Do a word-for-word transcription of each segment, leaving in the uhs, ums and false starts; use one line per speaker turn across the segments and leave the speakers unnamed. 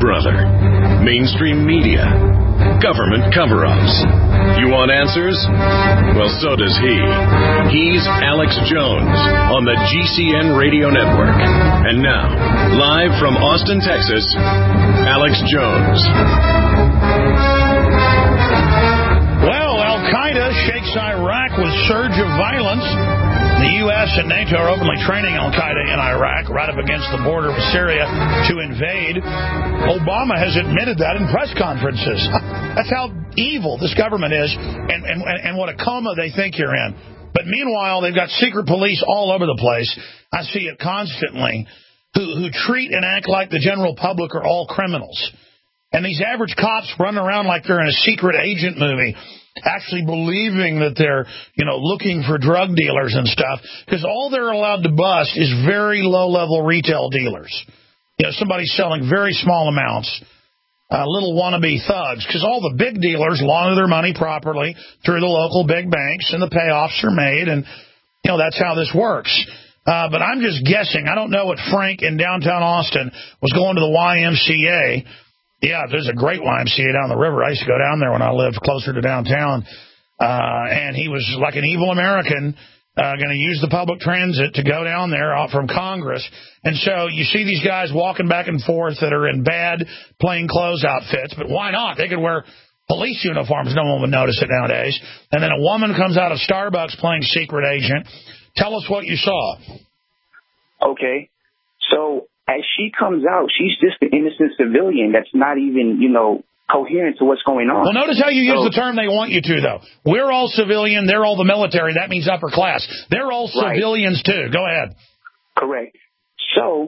brother? Mainstream media? Government cover-ups? You want answers? Well, so does he. He's Alex Jones on the G C N Radio Network. And now, live from Austin, Texas, Alex Jones.
Well, Al-Qaeda shakes Iraq with surge of violence. The U S and NATO are openly training Al-Qaeda in Iraq, right up against the border with Syria, to invade. Obama has admitted that in press conferences. That's how evil this government is, and, and, and what a coma they think you're in. But meanwhile, they've got secret police all over the place. I see it constantly, who, who treat and act like the general public are all criminals. And these average cops run around like they're in a secret agent movie, actually believing that they're, you know, looking for drug dealers and stuff, because all they're allowed to bust is very low-level retail dealers. You know, somebody selling very small amounts, uh, little wannabe thugs, because all the big dealers launder their money properly through the local big banks, and the payoffs are made, and, you know, that's how this works. Uh, but I'm just guessing. I don't know what Frank in downtown Austin was going to the Y M C A. Yeah, there's a great Y M C A down the river. I used to go down there when I lived closer to downtown. Uh, and he was like an evil American, uh, going to use the public transit to go down there out from Congress. And so you see these guys walking back and forth that are in bad plain clothes outfits. But why not? They could wear police uniforms. No one would notice it nowadays. And then a woman comes out of Starbucks playing secret agent. Tell us what you saw.
Okay. So as she comes out, she's just an innocent civilian that's not even, you know, coherent to what's going on.
Well, notice how you
so,
use the term they want you to, though. We're all civilian. They're all the military. That means upper class. They're all
right.
civilians, too. Go ahead.
Correct. So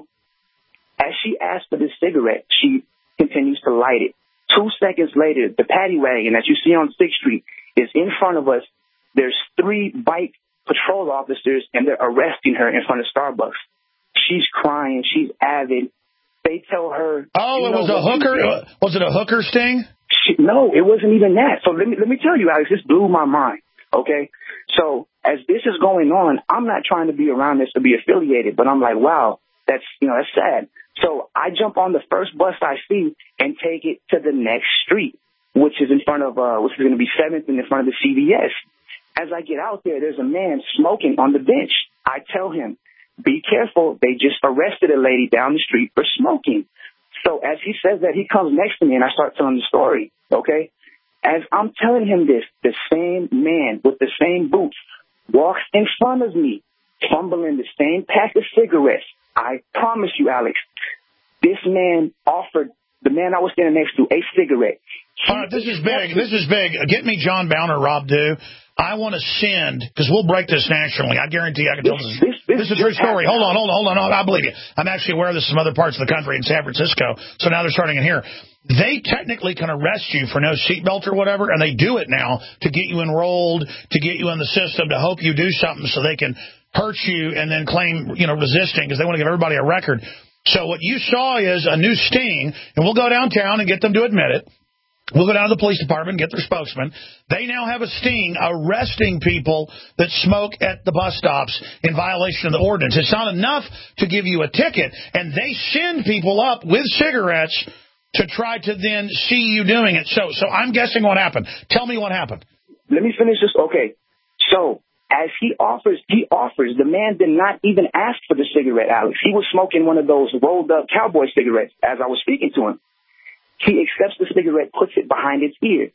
as she asks for this cigarette, she continues to light it. Two seconds later, the paddy wagon that you see on sixth street is in front of us. There's three bike patrol officers, and they're arresting her in front of Starbucks. She's crying. She's avid. They tell her.
Oh, it was a hooker. Was it a hooker sting?
She, no, it wasn't even that. So let me let me tell you, Alex. This blew my mind. Okay, so as this is going on, I'm not trying to be around this to be affiliated, but I'm like, wow, that's you know that's sad. So I jump on the first bus I see and take it to the next street, which is in front of uh, which is going to be seventh and in front of the C V S. As I get out there, there's a man smoking on the bench. I tell him, be careful. They just arrested a lady down the street for smoking. So as he says that, he comes next to me, and I start telling the story, okay? As I'm telling him this, the same man with the same boots walks in front of me, fumbling the same pack of cigarettes. I promise you, Alex, this man offered the man I was standing next to a cigarette.
All right, this is big. This is big. Get me John Bowner, Rob Dew. I want to send, because we'll break this nationally. I guarantee I can tell this. This, this, this is a true story. Hold on, hold on, hold on. I believe you. I'm actually aware of this in some other parts of the country, in San Francisco. So now they're starting in here. They technically can arrest you for no seatbelt or whatever, and they do it now to get you enrolled, to get you in the system, to hope you do something so they can hurt you and then claim, you know, resisting, because they want to give everybody a record. So what you saw is a new sting, and we'll go downtown and get them to admit it. We'll go down to the police department and get their spokesman. They now have a sting arresting people that smoke at the bus stops in violation of the ordinance. It's not enough to give you a ticket, and they send people up with cigarettes to try to then see you doing it. So so I'm guessing what happened. Tell me what happened.
Let me finish this. Okay. So as he offers, he offers, the man did not even ask for the cigarette, Alex. He was smoking one of those rolled-up cowboy cigarettes as I was speaking to him. He accepts the cigarette, puts it behind his ear.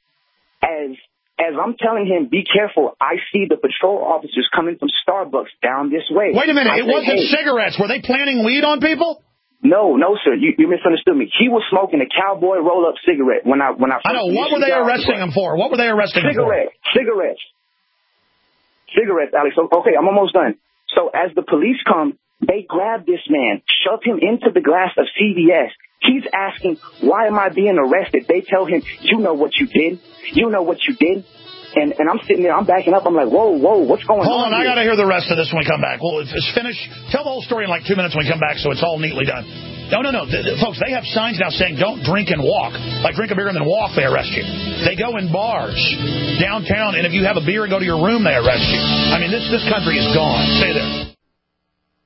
As as I'm telling him, be careful, I see the patrol officers coming from Starbucks down this way.
Wait a minute.
I
it say, wasn't hey, cigarettes. Were they planting weed on people?
No, no, sir. You, you misunderstood me. He was smoking a cowboy roll-up cigarette when I when I.
I know. What were they arresting him for? What were they arresting him for?
Cigarette, cigarettes, cigarettes, Alex. Okay, I'm almost done. So as the police come, they grab this man, shove him into the glass of C V S. He's asking, why am I being arrested? They tell him, you know what you did. You know what you did. And and I'm sitting there, I'm backing up. I'm like, whoa, whoa, what's going
Hold
on?
Hold on, I got to hear the rest of this when we come back. Well, it's finished. Tell the whole story in like two minutes when we come back so it's all neatly done. No, no, no. The, the, folks, they have signs now saying don't drink and walk. Like drink a beer and then walk, they arrest you. They go in bars downtown, and if you have a beer and go to your room, they arrest you. I mean, this, this country is gone. Stay there. My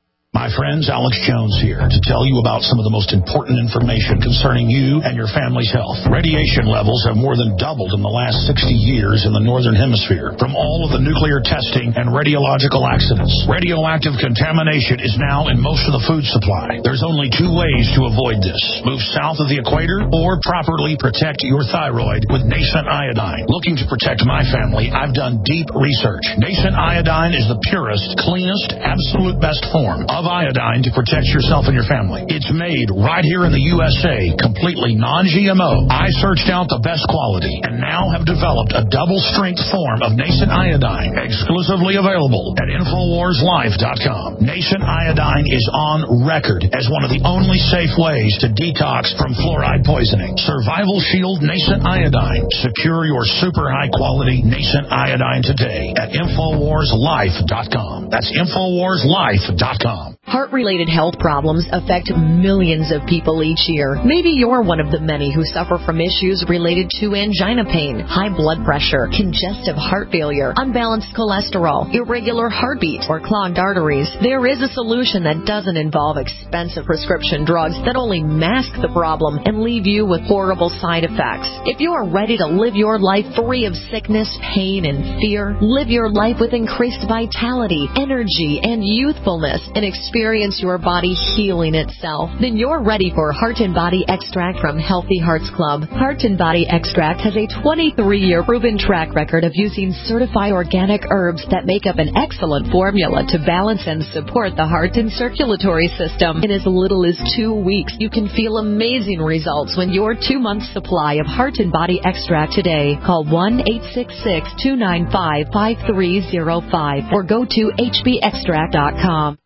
my friends. Alex Jones here to tell you about some of the most important information concerning you and your family's health. Radiation levels have more than doubled in the last sixty years in the Northern Hemisphere from all of the nuclear testing and radiological accidents. Radioactive contamination is now in most of the food supply. There's only two ways to avoid this. Move south of the equator or properly protect your thyroid with Nascent Iodine. Looking to protect my family, I've done deep research. Nascent Iodine is the purest, cleanest, absolute best form of iodine to protect yourself and your family. It's made right here in the U S A, completely non G M O. I searched out the best quality and now have developed a double-strength form of Nascent Iodine, exclusively available at Infowars Life dot com. Nascent Iodine is on record as one of the only safe ways to detox from fluoride poisoning. Survival Shield Nascent Iodine. Secure your super high-quality Nascent Iodine today at Infowars Life dot com. That's Infowars Life dot com.
Heart-related health problems affect millions of people each year. Maybe you're one of the many who suffer from issues related to angina pain, high blood pressure, congestive heart failure, unbalanced cholesterol, irregular heartbeat, or clogged arteries. There is a solution that doesn't involve expensive prescription drugs that only mask the problem and leave you with horrible side effects. If you are ready to live your life free of sickness, pain, and fear, live your life with increased vitality, energy, and youthfulness, and experience your body healing itself, then you're ready for Heart and Body Extract from Healthy Hearts Club. Heart and Body Extract has a twenty-three year proven track record of using certified organic herbs that make up an excellent formula to balance and support the heart and circulatory system. In as little as two weeks, you can feel amazing results when your two-month supply of Heart and Body Extract today. Call one eight six six, two nine five, five three zero five or go to H B extract dot com.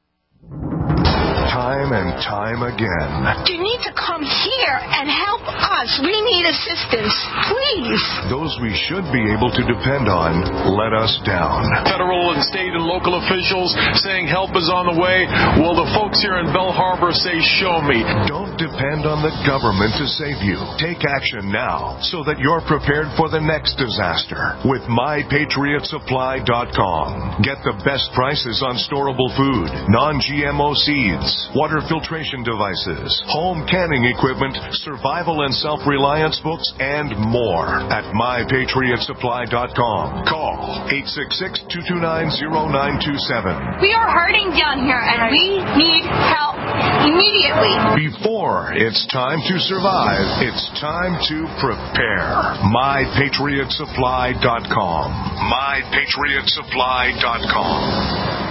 Time and time again.
You need to come here and help us. We need assistance, please.
Those we should be able to depend on let us down.
Federal and state and local officials saying help is on the way. Well, the folks here in Belle Harbor say, show me.
Don't depend on the government to save you. Take action now so that you're prepared for the next disaster with my patriot supply dot com. Get the best prices on storable food, non G M O seeds, water filtration devices, home canning equipment, survival and self-reliance books, and more at my patriot supply dot com. Call eight six six, two two nine, zero nine two seven.
We are hurting down here, and we need help immediately.
Before it's time to survive, it's time to prepare. my patriot supply dot com. my patriot supply dot com.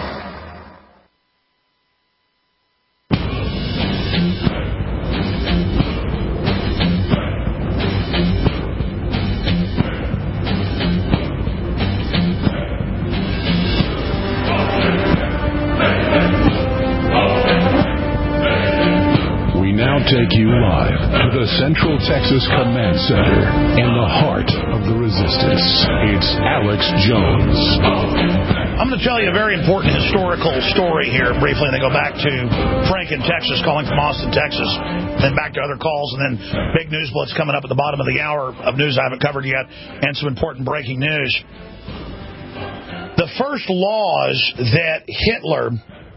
Take you live to the Central Texas Command Center in the heart of the resistance. It's Alex Jones.
I'm going to tell you a very important historical story here briefly, and then go back to Frank in Texas calling from Austin, Texas, then back to other calls, and then big news blitz coming up at the bottom of the hour of news I haven't covered yet, and some important breaking news. The first laws that Hitler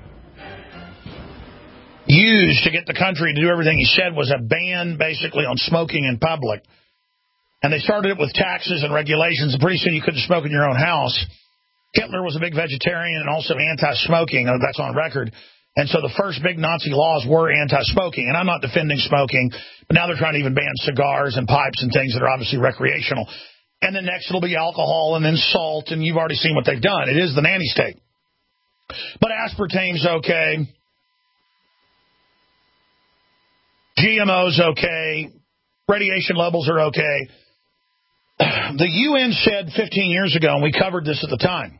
used to get the country to do everything he said was a ban, basically, on smoking in public. And they started it with taxes and regulations, and pretty soon you couldn't smoke in your own house. Hitler was a big vegetarian and also anti-smoking, and that's on record. And so the first big Nazi laws were anti-smoking. And I'm not defending smoking, but now they're trying to even ban cigars and pipes and things that are obviously recreational. And then next it'll be alcohol and then salt, and you've already seen what they've done. It is the nanny state. But aspartame's okay. G M O's okay. Radiation levels are okay. The U N said fifteen years ago, and we covered this at the time,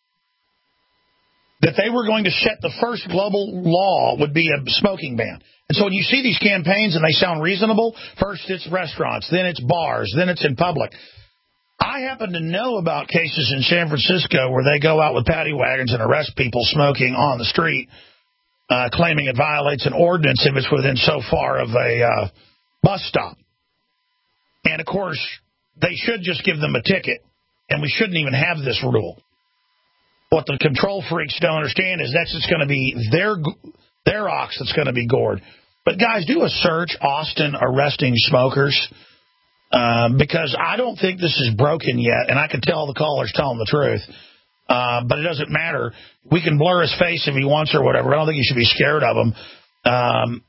that they were going to set the first global law would be a smoking ban. And so when you see these campaigns and they sound reasonable, first it's restaurants, then it's bars, then it's in public. I happen to know about cases in San Francisco where they go out with paddy wagons and arrest people smoking on the street, Uh, claiming it violates an ordinance if it's within so far of a uh, bus stop. And, of course, they should just give them a ticket, and we shouldn't even have this rule. what the control freaks don't understand is that's just going to be their their ox that's going to be gored. But, guys, do a search, Austin arresting smokers, uh, because I don't think this is broken yet, and I can tell the caller's telling the truth. Uh, but it doesn't matter. We can blur his face if he wants or whatever. I don't think you should be scared of him. Um,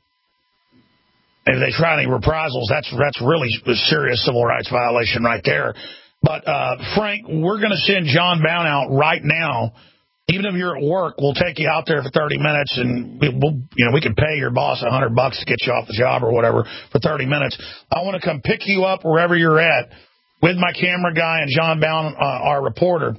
if they try any reprisals, that's that's really a serious civil rights violation right there. But, uh, Frank, we're going to send John Bound out right now. Even if you're at work, we'll take you out there for thirty minutes, and we'll, you know, we can pay your boss a hundred bucks to get you off the job or whatever for thirty minutes. I want to come pick you up wherever you're at with my camera guy and John Bound, uh, our reporter.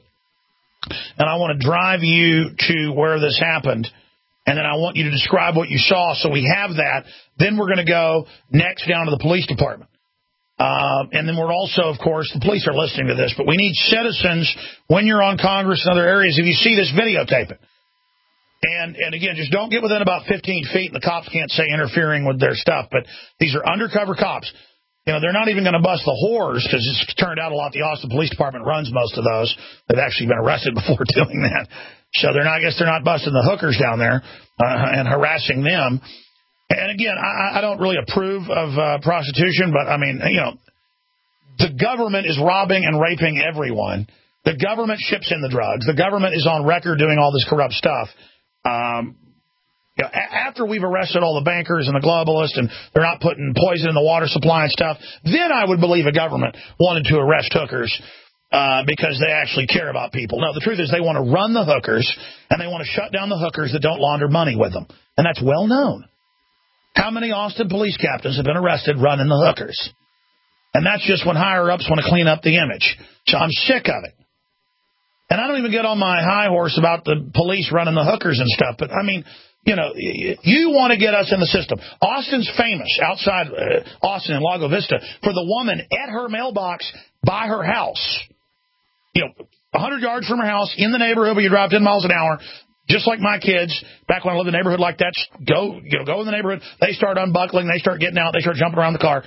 And I want to drive you to where this happened, and then I want you to describe what you saw so we have that. Then we're going to go next down to the police department. Uh, and then we're also, of course, the police are listening to this, but we need citizens, when you're on Congress and other areas, if you see this, videotape it. And, and again, just don't get within about fifteen feet, and the cops can't say interfering with their stuff, but these are undercover cops. You know, they're not even going to bust the whores, because it's turned out a lot the Austin Police Department runs most of those. They've actually been arrested before doing that. So they're not, I guess they're not busting the hookers down there uh, and harassing them. And again, I, I don't really approve of uh, prostitution, but I mean, you know, the government is robbing and raping everyone. The government ships in the drugs. The government is on record doing all this corrupt stuff. Um, you know, a- after we've arrested all the bankers and the globalists and they're not putting poison in the water supply and stuff, then I would believe a government wanted to arrest hookers uh, because they actually care about people. No, the truth is they want to run the hookers, and they want to shut down the hookers that don't launder money with them. And that's well known. How many Austin police captains have been arrested running the hookers? And that's just when higher-ups want to clean up the image. So I'm sick of it. And I don't even get on my high horse about the police running the hookers and stuff. But, I mean, you know, you want to get us in the system. Austin's famous outside uh, Austin and Lago Vista for the woman at her mailbox by her house. You know, one hundred yards from her house in the neighborhood where you drive ten miles an hour. Just like my kids, back when I lived in a neighborhood like that, go you know, go in the neighborhood, they start unbuckling, they start getting out, they start jumping around the car.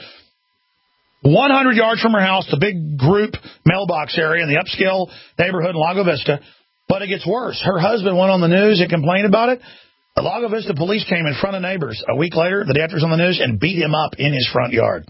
one hundred yards from her house, the big group mailbox area in the upscale neighborhood in Lago Vista. But it gets worse. Her husband went on the news and complained about it. The Lago Vista police came in front of neighbors a week later, the day after it was on the news, and beat him up in his front yard.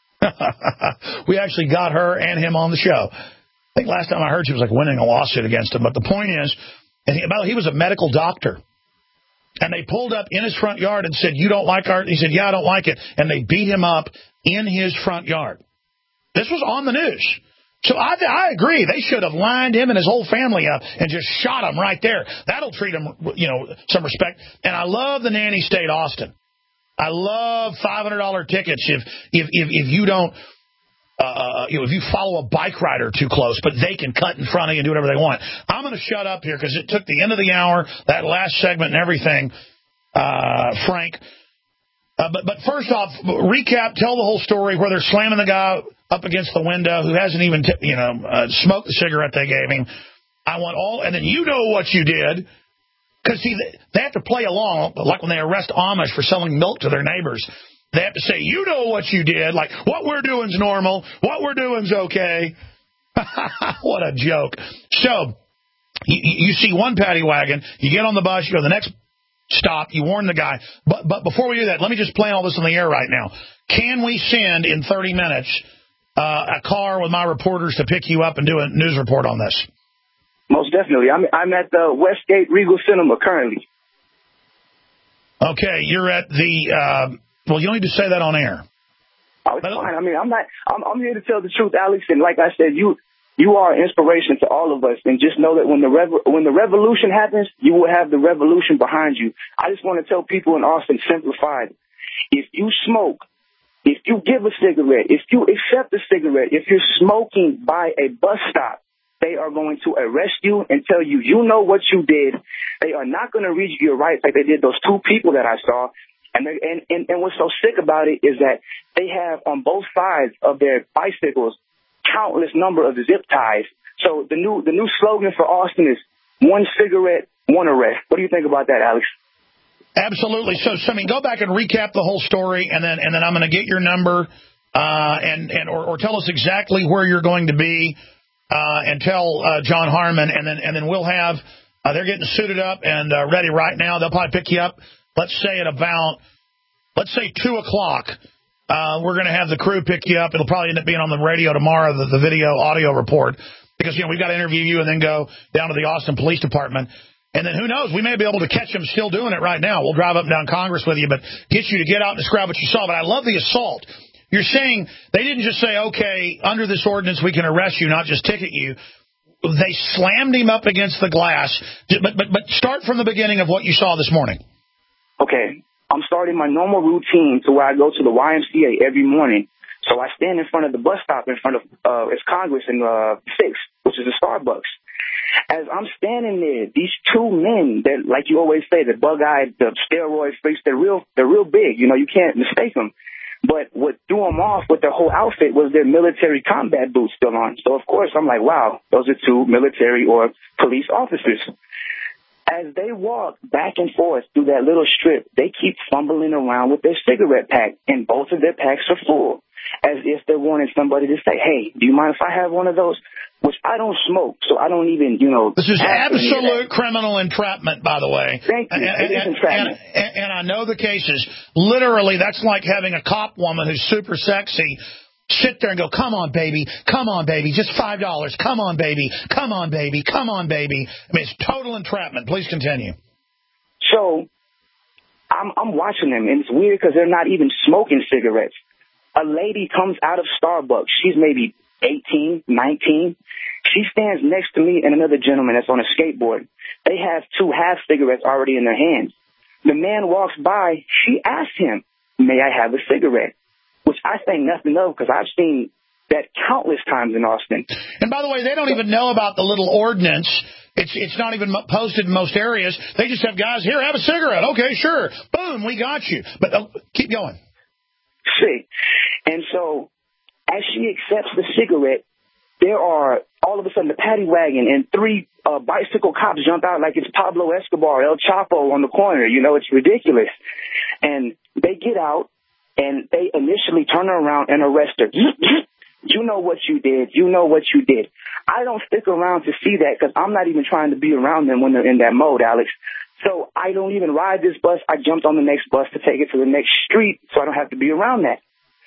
We actually got her and him on the show. I think last time I heard she was like winning a lawsuit against him. But the point is, and he, he was a medical doctor. And they pulled up in his front yard and said, you don't like our... He said, yeah, I don't like it. And they beat him up in his front yard. This was on the news. So I, I agree. They should have lined him and his whole family up and just shot him right there. That'll treat him, you know, some respect. And I love the nanny state, Austin. I love five hundred dollars tickets if if if, if you don't... Uh, you know, if you follow a bike rider too close, but they can cut in front of you and do whatever they want. I'm going to shut up here because it took the end of the hour, that last segment and everything, uh, Frank. Uh, but, but first off, recap, tell the whole story where they're slamming the guy up against the window who hasn't even, t- you know, uh, smoked the cigarette they gave him. I want all, and then you know what you did. Because, see, they have to play along, like when they arrest Amish for selling milk to their neighbors. They have to say, you know what you did, like, what we're doing's normal, what we're doing's okay. What a joke. So, you, you see one paddy wagon, you get on the bus, you go to the next stop, you warn the guy. But but before we do that, let me just play all this on the air right now. Can we send, in thirty minutes, uh, a car with my reporters to pick you up and do a news report on this?
Most definitely. I'm, I'm at the Westgate Regal Cinema currently.
Okay, you're at the... Uh, Well, you don't need to say that on air.
Oh, it's fine. I mean, I'm not. I'm, I'm here to tell the truth, Alex. And like I said, you you are an inspiration to all of us. And just know that when the rev- when the revolution happens, you will have the revolution behind you. I just want to tell people in Austin, simplified. If you smoke, if you give a cigarette, if you accept a cigarette, if you're smoking by a bus stop, they are going to arrest you and tell you you know what you did. They are not going to read you your rights like they did those two people that I saw. And, and, and, and what's so sick about it is that they have on both sides of their bicycles countless number of zip ties. So the new the new slogan for Austin is one cigarette, one arrest. What do you think about that, Alex?
Absolutely. So, so I mean, go back and recap the whole story, and then and then I'm going to get your number uh, and and or, or tell us exactly where you're going to be, uh, and tell uh, John Harmon, and then and then we'll have Uh, they're getting suited up and uh, ready right now. They'll probably pick you up, let's say, at about, let's say, two o'clock. Uh, we're going to have the crew pick you up. It'll probably end up being on the radio tomorrow, the, the video audio report, because, you know, we've got to interview you and then go down to the Austin Police Department. And then who knows, we may be able to catch them still doing it right now. We'll drive up and down Congress with you, but get you to get out and describe what you saw. But I love the assault. You're saying they didn't just say, okay, under this ordinance we can arrest you, not just ticket you. They slammed him up against the glass. But, but, but start from the beginning of what you saw this morning.
Okay. I'm starting my normal routine to where I go to the Y M C A every morning. So I stand in front of the bus stop in front of uh, it's Congress and uh, Six, which is a Starbucks. As I'm standing there, these two men that, like you always say, the bug-eyed, the steroid freaks, they're real, they're real big. You know, you can't mistake them. But what threw them off with their whole outfit was their military combat boots still on. So, of course, I'm like, wow, those are two military or police officers. As they walk back and forth through that little strip, they keep fumbling around with their cigarette pack, and both of their packs are full, as if they're wanting somebody to say, hey, do you mind if I have one of those? Which I don't smoke, so I don't even, you know.
This is absolute criminal entrapment, by the way.
Thank you.
And,
it is entrapment.
And, and, and I know the cases. Literally, that's like having a cop woman who's super sexy sit there and go, come on, baby, come on, baby, just five dollars, come on, baby, come on, baby, come on, baby. I mean, it's total entrapment. Please continue.
So I'm, I'm watching them, and it's weird because they're not even smoking cigarettes. A lady comes out of Starbucks. She's maybe eighteen, nineteen. She stands next to me and another gentleman that's on a skateboard. They have two half cigarettes already in their hands. The man walks by. She asks him, may I have a cigarette? Which I think nothing of, because I've seen that countless times in Austin.
And by the way, they don't even know about the little ordinance. It's it's not even posted in most areas. They just have guys, here, have a cigarette. Okay, sure. Boom, we got you. But uh, keep going.
See, and so as she accepts the cigarette, there are all of a sudden the paddy wagon and three uh, bicycle cops jump out like it's Pablo Escobar, El Chapo on the corner. You know, it's ridiculous. And they get out. And they initially turn her around and arrest her. You know what you did. You know what you did. I don't stick around to see that because I'm not even trying to be around them when they're in that mode, Alex. So I don't even ride this bus. I jumped on the next bus to take it to the next street so I don't have to be around that.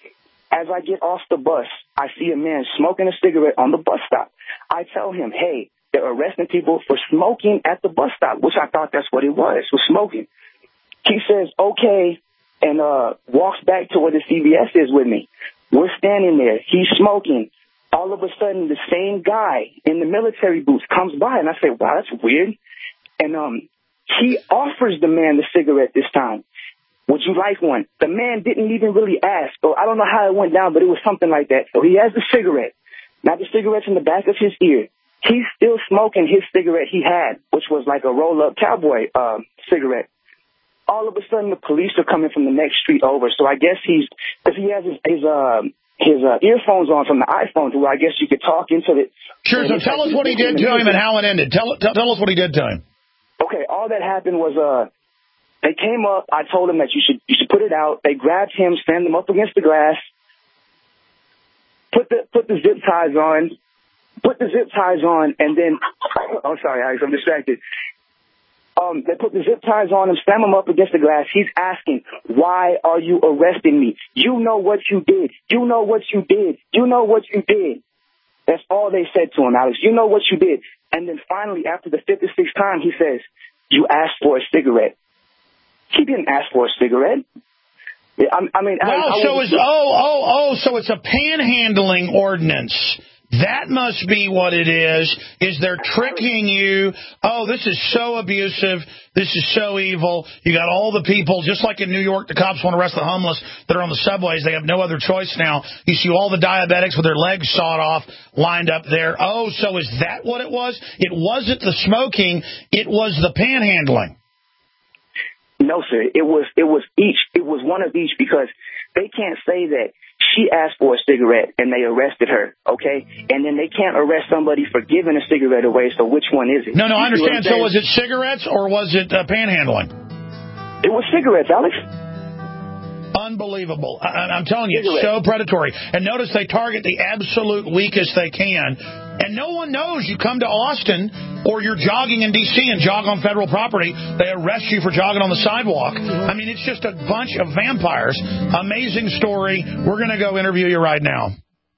As I get off the bus, I see a man smoking a cigarette on the bus stop. I tell him, hey, they're arresting people for smoking at the bus stop, which I thought that's what it was, was smoking. He says, okay. And uh, walks back to where the C V S is with me. We're standing there. He's smoking. All of a sudden, the same guy in the military boots comes by, and I say, wow, that's weird. And um, he offers the man the cigarette this time. Would you like one? The man didn't even really ask. So I don't know how it went down, but it was something like that. So he has the cigarette. Now the cigarette's in the back of his ear. He's still smoking his cigarette he had, which was like a roll-up cowboy uh, cigarette. All of a sudden, the police are coming from the next street over. So I guess he's, because he has his his, uh, his uh, earphones on from the iPhone, to where I guess you could talk into it.
Sure. So tell us what he did to him and how it ended. Tell, tell tell us what he did to him.
Okay. All that happened was uh, they came up. I told them that you should you should put it out. They grabbed him, stand him up against the glass, put the put the zip ties on, put the zip ties on, and then oh sorry, Alex, I'm distracted. Um, they put the zip ties on him, slam him up against the glass. He's asking, why are you arresting me? You know what you did. You know what you did. You know what you did. That's all they said to him, Alex. You know what you did. And then finally, after the fifty-sixth time, he says, you asked for a cigarette. He didn't ask for a cigarette. I, I mean,
wow,
I, I
so it's, oh, oh, oh, so it's a panhandling ordinance. That must be what it is, is they're tricking you. Oh, this is so abusive. This is so evil. You got all the people, just like in New York, the cops want to arrest the homeless that are on the subways. They have no other choice now. You see all the diabetics with their legs sawed off lined up there. Oh, so is that what it was? It wasn't the smoking. It was the panhandling.
No, sir. It was, it was each. It was one of each, because they can't say that she asked for a cigarette and they arrested her, okay? And then they can't arrest somebody for giving a cigarette away, so which one is it?
No, no, I understand. So was it cigarettes or was it uh, panhandling?
It was cigarettes, Alex.
Unbelievable. I, I'm telling you, it's so predatory. And notice they target the absolute weakest they can. And no one knows. You come to Austin or you're jogging in D C and jog on federal property, they arrest you for jogging on the sidewalk. I mean, it's just a bunch of vampires. Amazing story. We're going to go interview you right now.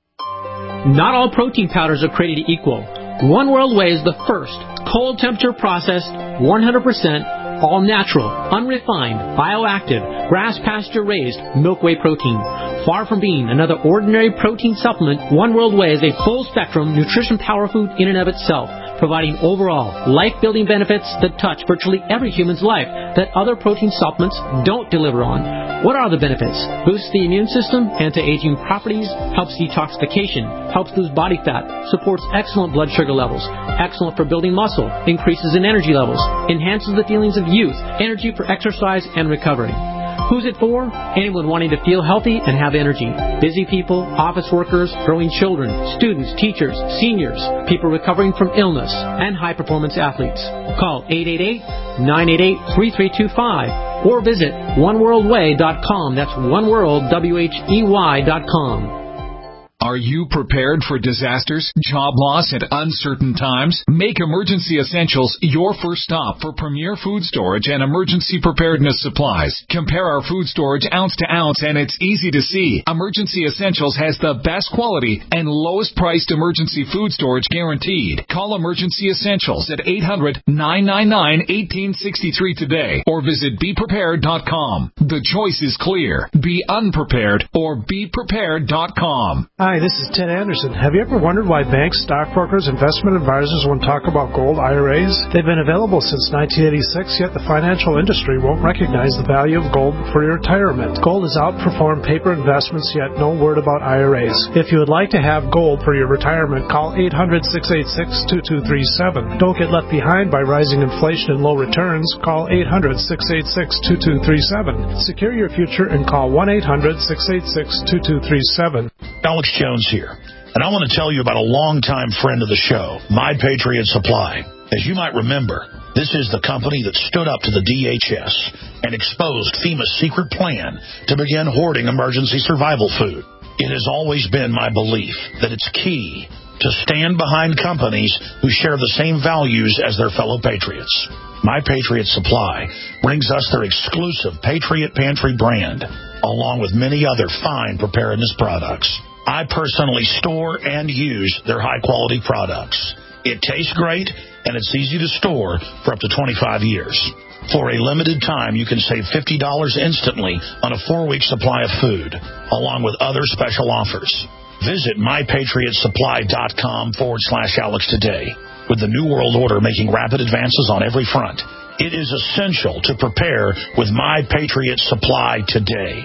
Not all protein powders are created equal. One World Whey is the first cold temperature processed, one hundred percent all natural, unrefined, bioactive, grass pasture raised milk whey protein. Far from being another ordinary protein supplement, One World Whey is a full spectrum nutrition power food in and of itself, providing overall life-building benefits that touch virtually every human's life that other protein supplements don't deliver on. What are the benefits? Boosts the immune system, anti-aging properties, helps detoxification, helps lose body fat, supports excellent blood sugar levels, excellent for building muscle, increases in energy levels, enhances the feelings of youth, energy for exercise and recovery. Who's it for? Anyone wanting to feel healthy and have energy. Busy people, office workers, growing children, students, teachers, seniors, people recovering from illness, and high-performance athletes. Call eight eight eight, nine eight eight, three three two five or visit one world whey dot com. That's oneworld, W H E Y dot com.
Are you prepared for disasters, job loss, and uncertain times? Make Emergency Essentials your first stop for premier food storage and emergency preparedness supplies. Compare our food storage ounce to ounce, and it's easy to see. Emergency Essentials has the best quality and lowest priced emergency food storage guaranteed. Call Emergency Essentials at eight hundred, nine nine nine, one eight six three today or visit be prepared dot com. The choice is clear. Be unprepared or be prepared dot com.
Hi, this is Ted Anderson. Have you ever wondered why banks, stockbrokers, investment advisors won't talk about gold I R As? They've been available since nineteen eighty-six, yet the financial industry won't recognize the value of gold for your retirement. Gold has outperformed paper investments, yet no word about I R As. If you would like to have gold for your retirement, call eight hundred, six eight six, two two three seven. Don't get left behind by rising inflation and low returns. Call eight hundred, six eight six, two two three seven. Secure your future and call one eight hundred, six eight six, two two three seven.
Alex Jones here, and I want to tell you about a longtime friend of the show, My Patriot Supply. As you might remember, this is the company that stood up to the D H S and exposed FEMA's secret plan to begin hoarding emergency survival food. It has always been my belief that it's key to stand behind companies who share the same values as their fellow patriots. My Patriot Supply brings us their exclusive Patriot Pantry brand, along with many other fine preparedness products. I personally store and use their high-quality products. It tastes great, and it's easy to store for up to twenty-five years. For a limited time, you can save fifty dollars instantly on a four-week supply of food, along with other special offers. Visit my patriot supply dot com forward slash Alex today. With the New World Order making rapid advances on every front, it is essential to prepare with My Patriot Supply today.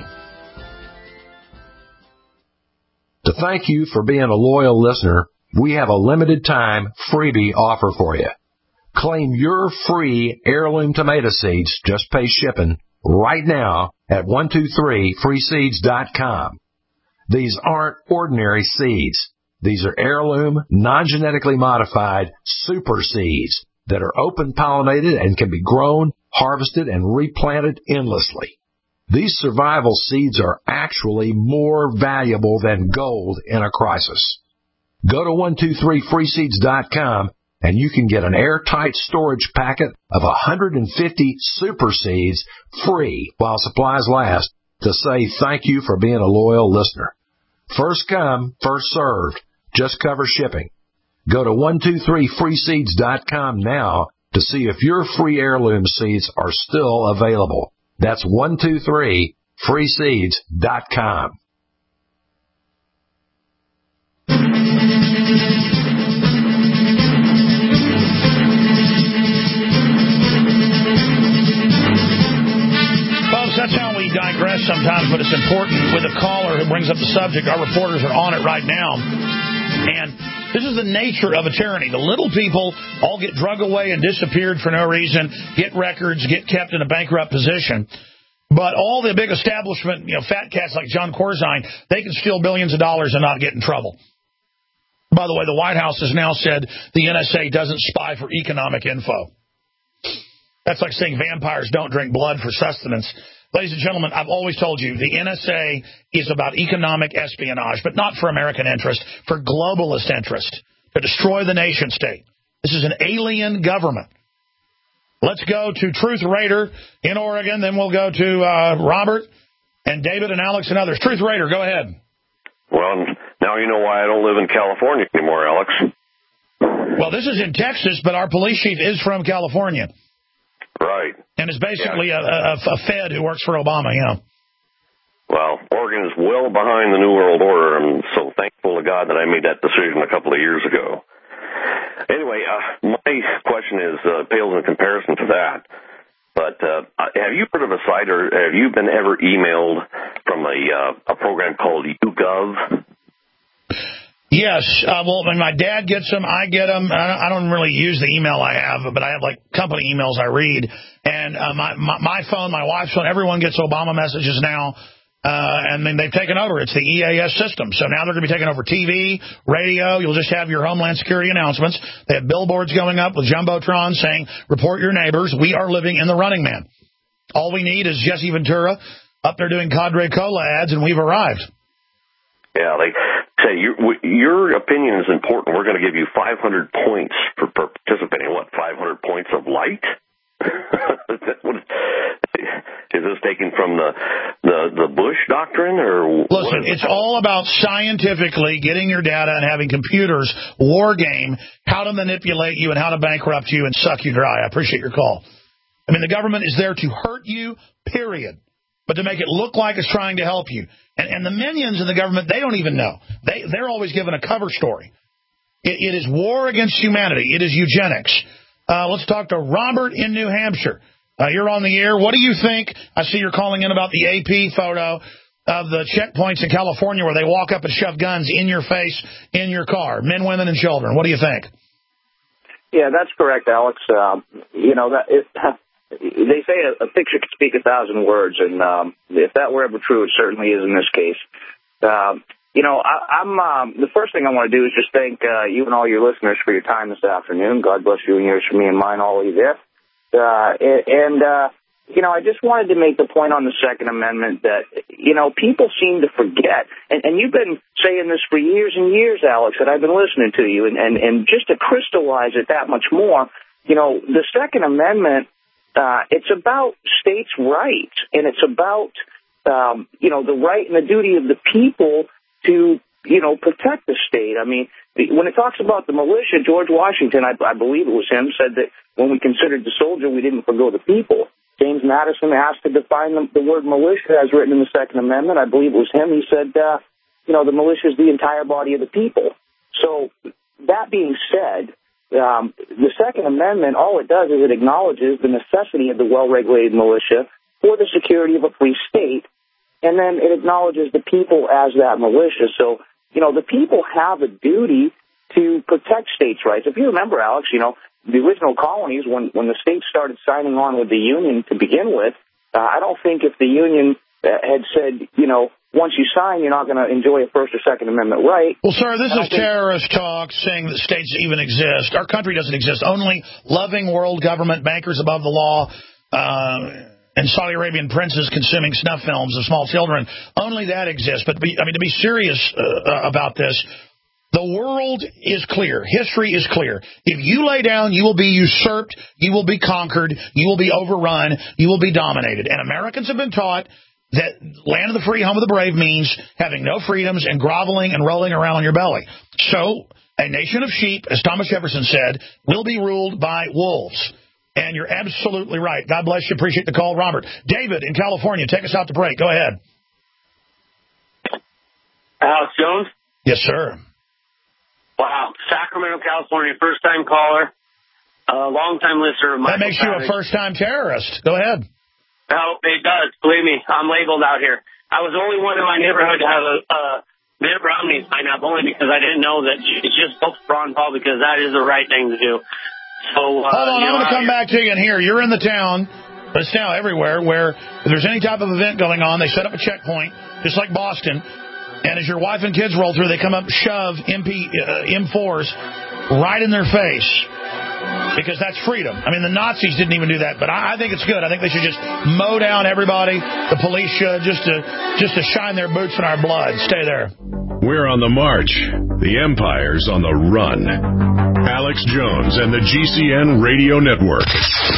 To thank you for being a loyal listener, we have a limited time freebie offer for you. Claim your free heirloom tomato seeds, just pay shipping, right now at one two three free seeds dot com. These aren't ordinary seeds. These are heirloom, non-genetically modified super seeds that are open-pollinated and can be grown, harvested, and replanted endlessly. These survival seeds are actually more valuable than gold in a crisis. Go to one two three free seeds dot com and you can get an airtight storage packet of one hundred fifty super seeds free while supplies last to say thank you for being a loyal listener. First come, first served. Just cover shipping. Go to one two three free seeds dot com now to see if your free heirloom seeds are still available. That's one two three free seeds dot com.
Folks, that's how we digress sometimes, but it's important. With a caller who brings up the subject, our reporters are on it right now. And this is the nature of a tyranny. The little people all get drug away and disappeared for no reason, get records, get kept in a bankrupt position. But all the big establishment, you know, fat cats like John Corzine, they can steal billions of dollars and not get in trouble. By the way, the White House has now said the N S A doesn't spy for economic info. That's like saying vampires don't drink blood for sustenance. Ladies and gentlemen, I've always told you the N S A is about economic espionage, but not for American interest, for globalist interest, to destroy the nation state. This is an alien government. Let's go to Truth Raider in Oregon, then we'll go to uh, Robert and David and Alex and others. Truth Raider, go ahead.
Well, now you know why I don't live in California anymore, Alex.
Well, this is in Texas, but our police chief is from California.
Right.
And is basically
yeah.
a, a, a Fed who works for Obama, you know.
Well, Oregon is well behind the New World Order. I'm so thankful to God that I made that decision a couple of years ago. Anyway, uh, my question is uh, pales in comparison to that. But uh, have you heard of a site, or have you been ever emailed from a uh, a program called YouGov?
Yes. Uh, well, when my dad gets them, I get them. I don't really use the email I have, but I have, like, company emails I read. And uh, my, my my phone, my wife's phone, everyone gets Obama messages now. Uh, and then they've taken over. It's the E A S system. So now they're going to be taking over T V, radio. You'll just have your Homeland Security announcements. They have billboards going up with Jumbotron saying, report your neighbors. We are living in the Running Man. All we need is Jesse Ventura up there doing Cadre Cola ads, and we've arrived.
Yeah, they say your, your opinion is important. We're going to give you five hundred points for participating. What, five hundred points of light? Is this taken from the, the, the Bush doctrine? Or
Listen, it's all about scientifically getting your data and having computers war game how to manipulate you and how to bankrupt you and suck you dry. I appreciate your call. I mean, the government is there to hurt you, period, but to make it look like it's trying to help you. And, and the minions in the government, they don't even know. They, they're always given a cover story. It, it is war against humanity. It is eugenics. Uh, let's talk to Robert in New Hampshire. Uh, you're on the air. What do you think? I see you're calling in about the A P photo of the checkpoints in California where they walk up and shove guns in your face, in your car, men, women, and children. What do you think?
Yeah, that's correct, Alex. Um, you know, that it, they say a, a picture can speak a thousand words, and um, if that were ever true, it certainly is in this case. Um, you know, I, I'm um, the first thing I want to do is just thank uh, you and all your listeners for your time this afternoon. God bless you and yours for me and mine, all of you there. Uh, and, uh, you know, I just wanted to make the point on the Second Amendment that, you know, people seem to forget, and, and you've been saying this for years and years, Alex, that I've been listening to you, and, and, and just to crystallize it that much more, you know, the Second Amendment, uh, it's about states' rights, and it's about, um, you know, the right and the duty of the people to, you know, protect the state. I mean, when it talks about the militia, George Washington, I, I believe it was him, said that when we considered the soldier, we didn't forgo the people. James Madison asked to define the, the word militia as written in the Second Amendment. I believe it was him. He said, uh, you know, the militia is the entire body of the people. So that being said, um, the Second Amendment, all it does is it acknowledges the necessity of the well-regulated militia for the security of a free state, and then it acknowledges the people as that militia. So, you know, the people have a duty to protect states' rights. If you remember, Alex, you know, the original colonies, when, when the states started signing on with the Union to begin with, uh, I don't think if the Union uh, had said, you know, once you sign, you're not going to enjoy a First or Second Amendment right.
Well, sir, this is terrorist talk saying that states even exist. Our country doesn't exist. Only loving world government, bankers above the law, uh, and Saudi Arabian princes consuming snuff films of small children. Only that exists. But, be, I mean, to be serious uh, about this, the world is clear. History is clear. If you lay down, you will be usurped. You will be conquered. You will be overrun. You will be dominated. And Americans have been taught that land of the free, home of the brave means having no freedoms and groveling and rolling around on your belly. So a nation of sheep, as Thomas Jefferson said, will be ruled by wolves. And you're absolutely right. God bless you. Appreciate the call, Robert. David in California, take us out to break. Go ahead.
Alex Jones?
Yes, sir.
Wow. Sacramento, California, first-time caller, uh, long-time listener of Michael
That makes you a first-time terrorist. Go ahead.
Oh, it does. Believe me, I'm labeled out here. I was the only one in my neighborhood to have a uh, Mitt Romney sign up, only because I didn't know that you just vote for Ron Paul, because that is the right thing to do. So, uh,
Hold on, I'm going to come
I,
back to you in here. You're in the town, but it's now everywhere, where if there's any type of event going on, they set up a checkpoint, just like Boston. And as your wife and kids roll through, they come up, shove M P, uh, M fours right in their face. because that's freedom. I mean, the Nazis didn't even do that, but I, I think it's good. I think they should just mow down everybody. The police should, just to just to shine their boots in our blood. Stay there.
We're on the march. The empire's on the run. Alex Jones and the G C N Radio Network.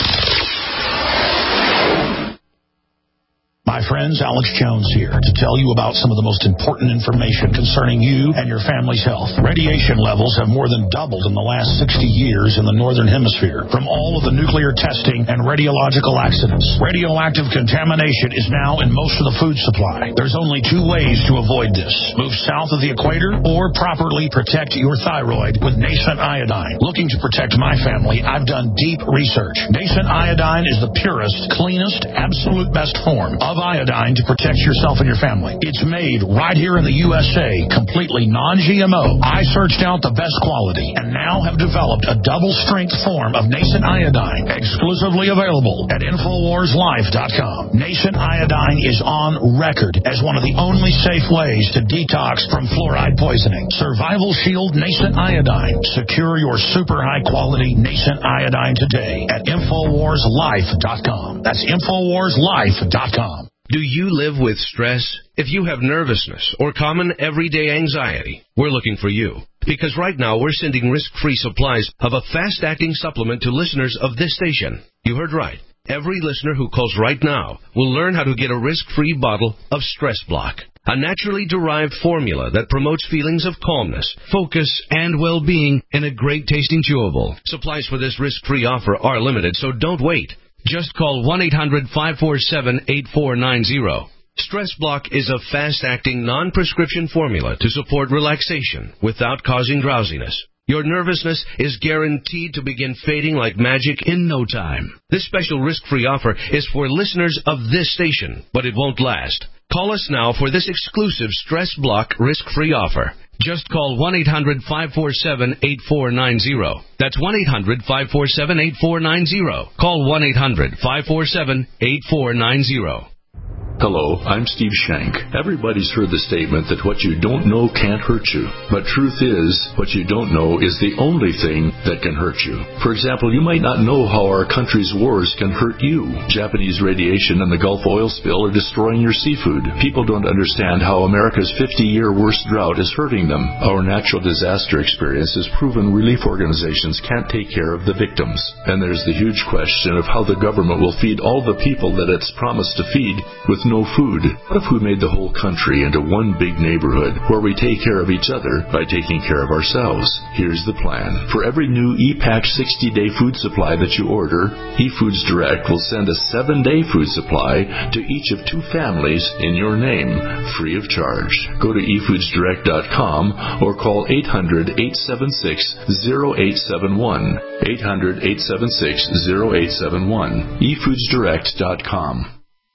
My friends, Alex Jones here to tell you about some of the most important information concerning you and your family's health. Radiation levels have more than doubled in the last sixty years in the Northern Hemisphere from all of the nuclear testing and radiological accidents. Radioactive contamination is now in most of the food supply. There's only two ways to avoid this. Move south of the equator or properly protect your thyroid with Nascent Iodine. Looking to protect my family, I've done deep research. Nascent Iodine is the purest, cleanest, absolute best form of iodine to protect yourself and your family. It's made right here in the U S A, completely non-G M O. I searched out the best quality and now have developed a double-strength form of Nascent Iodine, exclusively available at Infowars Life dot com. Nascent Iodine is on record as one of the only safe ways to detox from fluoride poisoning. Survival Shield Nascent Iodine. Secure your super high-quality Nascent Iodine today at Infowars Life dot com. That's Infowars Life dot com.
Do you live with stress? If you have nervousness or common everyday anxiety, we're looking for you. Because right now we're sending risk-free supplies of a fast-acting supplement to listeners of this station. You heard right. Every listener who calls right now will learn how to get a risk-free bottle of Stress Block, a naturally derived formula that promotes feelings of calmness, focus, and well-being in a great-tasting chewable. Supplies for this risk-free offer are limited, so don't wait. Just call one eight hundred five four seven eight four nine zero. Stress Block is a fast-acting, non-prescription formula to support relaxation without causing drowsiness. Your nervousness is guaranteed to begin fading like magic in no time. This special risk-free offer is for listeners of this station, but it won't last. Call us now for this exclusive Stress Block risk-free offer. Just call one eight hundred five four seven eight four nine zero. That's one eight hundred five four seven eight four nine zero. Call one eight hundred five four seven eight four nine zero.
Hello, I'm Steve Shank. Everybody's heard the statement that what you don't know can't hurt you. But truth is, what you don't know is the only thing that can hurt you. For example, you might not know how our country's wars can hurt you. Japanese radiation and the Gulf oil spill are destroying your seafood. People don't understand how America's fifty-year worst drought is hurting them. Our natural disaster experience has proven relief organizations can't take care of the victims. And there's the huge question of how the government will feed all the people that it's promised to feed with no food. What if we made the whole country into one big neighborhood where we take care of each other by taking care of ourselves? Here's the plan. For every new E-Pack sixty-day food supply that you order, eFoods Direct will send a seven-day food supply to each of two families in your name, free of charge. Go to e foods direct dot com or call eight hundred eight seven six zero eight seven one. eight hundred eight seven six zero eight seven one. e foods direct dot com.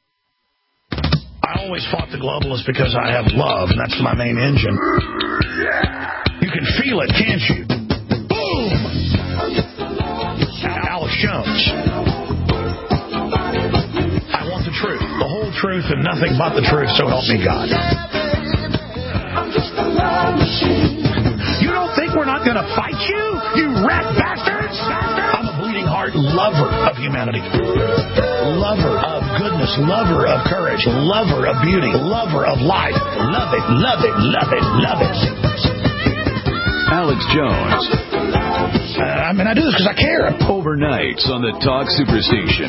I always fought the globalists because I have love, and that's my main engine. You can feel it, can't you? Boom! Alex Jones. I want the truth, the whole truth, and nothing but the truth, so help me God. You don't think we're not going to fight you, you rat bastards? I'm a bleeding heart lover of humanity. Lover of goodness, lover of courage, lover of beauty, lover of life. Love it, love it, love it, love it.
Alex Jones.
Uh, I mean, I do this because I care.
Overnights on the Talk Superstation.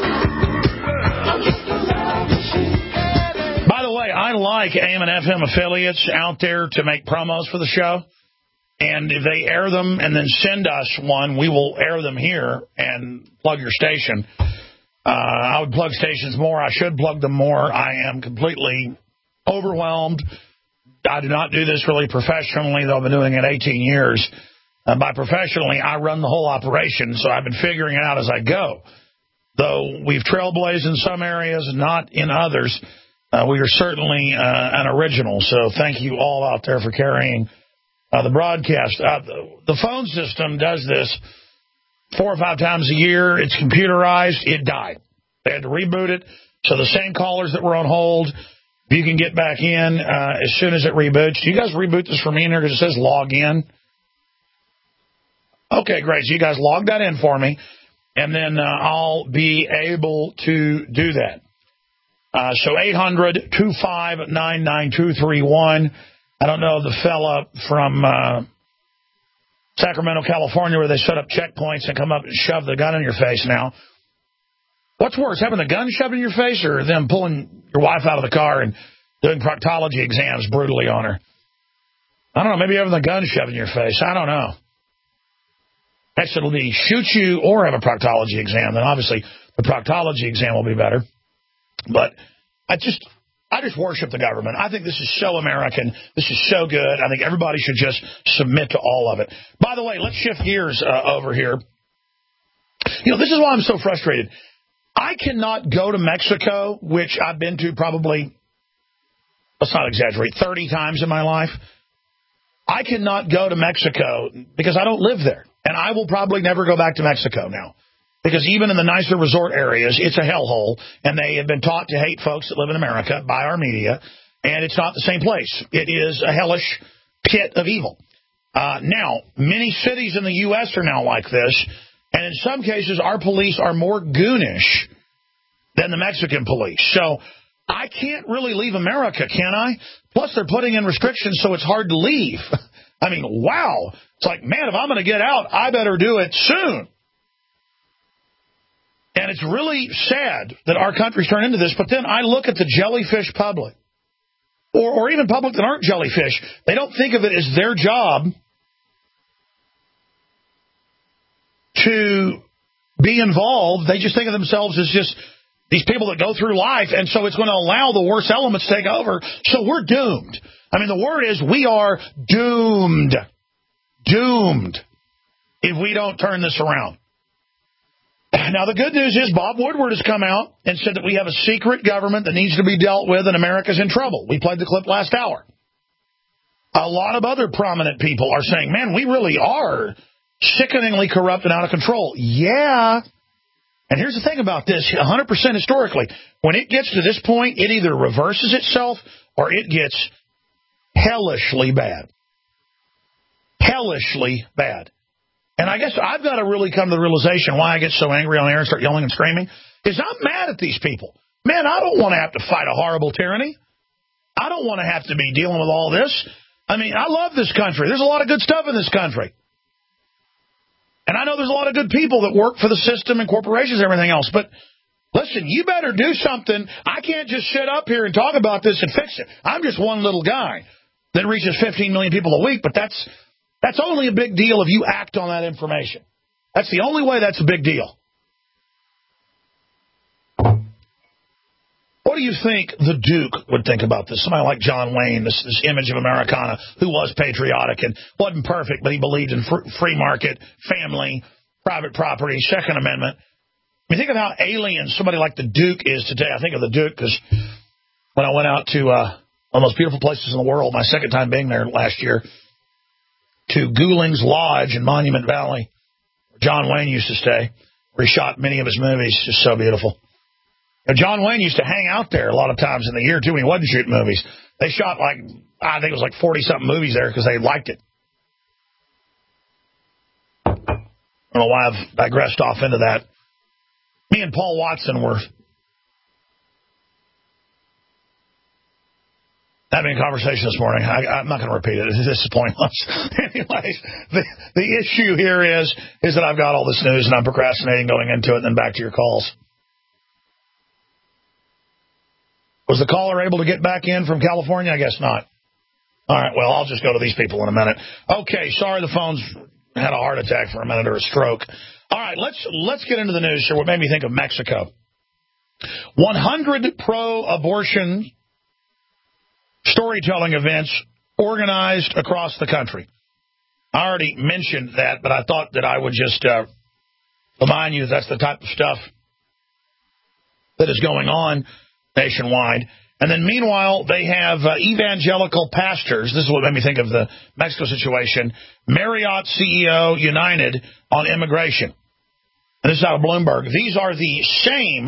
By the way, I like A M and F M affiliates out there to make promos for the show. And if they air them and then send us one, we will air them here and plug your station. Uh, I would plug stations more. I should plug them more. I am completely overwhelmed. I do not do this really professionally, though I've been doing it eighteen years. Uh, by professionally, I run the whole operation, so I've been figuring it out as I go. Though we've trailblazed in some areas, not in others, uh, we are certainly uh, an original. So thank you all out there for carrying uh, the broadcast. Uh, the, the phone system does this four or five times a year. It's computerized. It died. They had to reboot it. So the same callers that were on hold, you can get back in uh, as soon as it reboots. Do you guys reboot this for me in here because it says log in? Okay, great. So you guys log that in for me, and then uh, I'll be able to do that. Uh, so eight hundred, two five nine, nine two three one. I don't know the fella from uh, Sacramento, California, where they set up checkpoints and come up and shove the gun in your face now. What's worse, having the gun shoved in your face or them pulling your wife out of the car and doing proctology exams brutally on her? I don't know, maybe having the gun shoved in your face. I don't know. Next it'll be shoot you or have a proctology exam. Then obviously the proctology exam will be better. But I just I just worship the government. I think this is so American. This is so good. I think everybody should just submit to all of it. By the way, let's shift gears uh, over here. You know, this is why I'm so frustrated. I cannot go to Mexico, which I've been to probably, let's not exaggerate, thirty times in my life. I cannot go to Mexico because I don't live there. And I will probably never go back to Mexico now. Because even in the nicer resort areas, it's a hellhole, and they have been taught to hate folks that live in America by our media, and it's not the same place. It is a hellish pit of evil. Uh, now, many cities in the U S are now like this, and in some cases, our police are more goonish than the Mexican police. So I can't really leave America, can I? Plus, they're putting in restrictions, so it's hard to leave. I mean, wow. It's like, man, if I'm going to get out, I better do it soon. And it's really sad that our country's turned into this, but then I look at the jellyfish public, or, or even public that aren't jellyfish. They don't think of it as their job to be involved. They just think of themselves as just these people that go through life, and so it's going to allow the worst elements to take over, so we're doomed. I mean, the word is we are doomed. Doomed if we don't turn this around. Now, the good news is Bob Woodward has come out and said that we have a secret government that needs to be dealt with and America's in trouble. We played the clip last hour. A lot of other prominent people are saying, man, we really are sickeningly corrupt and out of control. Yeah. And here's the thing about this, one hundred percent historically, when it gets to this point, it either reverses itself or it gets hellishly bad. Hellishly bad. And I guess I've got to really come to the realization why I get so angry on air and start yelling and screaming is I'm mad at these people. Man, I don't want to have to fight a horrible tyranny. I don't want to have to be dealing with all this. I mean, I love this country. There's a lot of good stuff in this country. And I know there's a lot of good people that work for the system and corporations and everything else. But listen, you better do something. I can't just sit up here and talk about this and fix it. I'm just one little guy that reaches fifteen million people a week, but that's That's only a big deal if you act on that information. That's the only way that's a big deal. What do you think the Duke would think about this? Somebody like John Wayne, this, this image of Americana, who was patriotic and wasn't perfect, but he believed in fr- free market, family, private property, Second Amendment. I mean, think of how alien somebody like the Duke is today. I think of the Duke because when I went out to uh, one of the most beautiful places in the world, my second time being there last year, to Gouling's Lodge in Monument Valley, where John Wayne used to stay, where he shot many of his movies. Just so beautiful. Now, John Wayne used to hang out there a lot of times in the year, too, when he wasn't shooting movies. They shot, like, I think it was like forty-something movies there because they liked it. I don't know why I've digressed off into that. Me and Paul Watson were having a conversation this morning. I, I'm not going to repeat it. This is pointless. Anyways, the, the issue here is, is that I've got all this news and I'm procrastinating going into it and then back to your calls. Was the caller able to get back in from California? I guess not. All right, well, I'll just go to these people in a minute. Okay, sorry the phone's had a heart attack for a minute or a stroke. All right, let's let's get into the news here. What made me think of Mexico. one hundred pro-abortion storytelling events organized across the country. I already mentioned that, but I thought that I would just uh, remind you that's the type of stuff that is going on nationwide. And then meanwhile, they have uh, evangelical pastors. This is what made me think of the Mexico situation. Marriott C E O united on immigration. And this is out of Bloomberg. These are the same,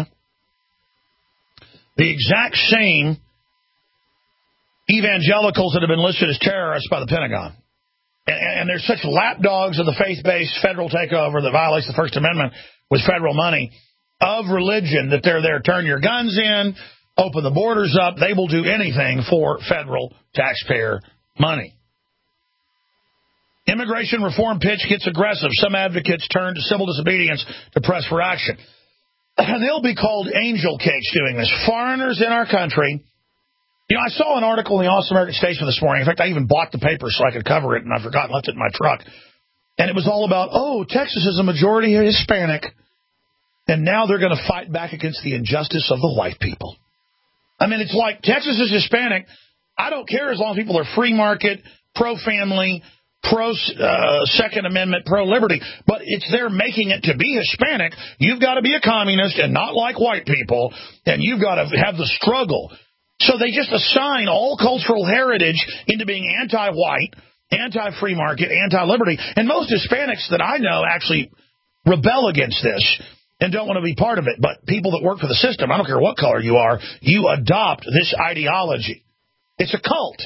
the exact same evangelicals that have been listed as terrorists by the Pentagon. And, and there's such lapdogs of the faith-based federal takeover that violates the First Amendment with federal money of religion that they're there. Turn your guns in, open the borders up. They will do anything for federal taxpayer money. Immigration reform pitch gets aggressive. Some advocates turn to civil disobedience to press for action. And they'll be called angel cakes doing this. Foreigners in our country. You know, I saw an article in the Awesome American Statesman this morning. In fact, I even bought the paper so I could cover it, and I forgot and left it in my truck. And it was all about, oh, Texas is a majority Hispanic, and now they're going to fight back against the injustice of the white people. I mean, it's like Texas is Hispanic. I don't care as long as people are free market, pro-family, pro-Second uh, Amendment, pro-liberty, but it's they're making it to be Hispanic. You've got to be a communist and not like white people, and you've got to have the struggle. So they just assign all cultural heritage into being anti-white, anti-free market, anti-liberty, and most Hispanics that I know actually rebel against this and don't want to be part of it. But people that work for the system, I don't care what color you are, you adopt this ideology. It's a cult.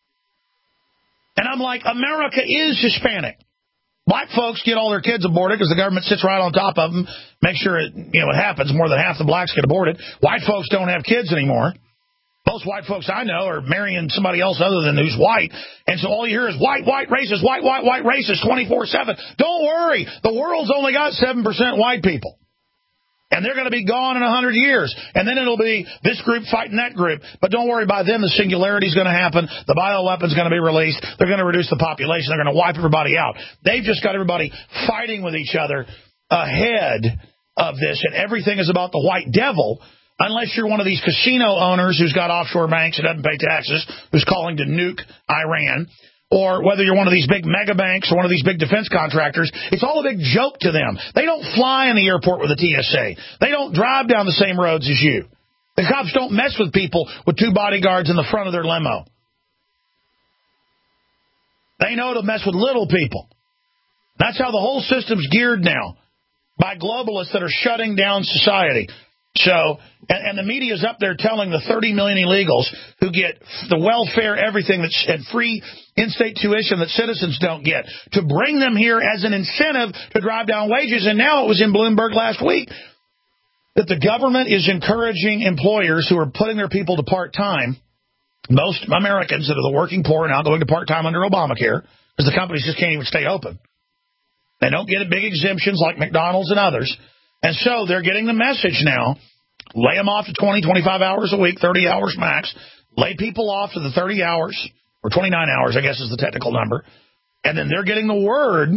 And I'm like, America is Hispanic. Black folks get all their kids aborted because the government sits right on top of them, make sure it, you know, it happens. More than half the blacks get aborted. White folks don't have kids anymore. Most white folks I know are marrying somebody else other than who's white. And so all you hear is white, white, racist, white, white, white, racist, twenty-four seven. Don't worry. The world's only got seven percent white people. And they're going to be gone in one hundred years. And then it'll be this group fighting that group. But don't worry, by then the singularity is going to happen. The bioweapon's going to be released. They're going to reduce the population. They're going to wipe everybody out. They've just got everybody fighting with each other ahead of this. And everything is about the white devil, unless you're one of these casino owners who's got offshore banks and doesn't pay taxes, who's calling to nuke Iran. Or whether you're one of these big mega banks or one of these big defense contractors, it's all a big joke to them. They don't fly in the airport with the T S A. They don't drive down the same roads as you. The cops don't mess with people with two bodyguards in the front of their limo. They know to mess with little people. That's how the whole system's geared now, by globalists that are shutting down society. So, and, and the media's up there telling the thirty million illegals who get the welfare, everything, that's, and free in-state tuition that citizens don't get, to bring them here as an incentive to drive down wages. And now it was in Bloomberg last week that the government is encouraging employers who are putting their people to part-time. Most Americans that are the working poor are now going to part-time under Obamacare because the companies just can't even stay open. They don't get big exemptions like McDonald's and others. And so they're getting the message now. Lay them off to twenty, twenty-five hours a week, thirty hours max. Lay people off to the thirty hours, or twenty-nine hours, I guess is the technical number. And then they're getting the word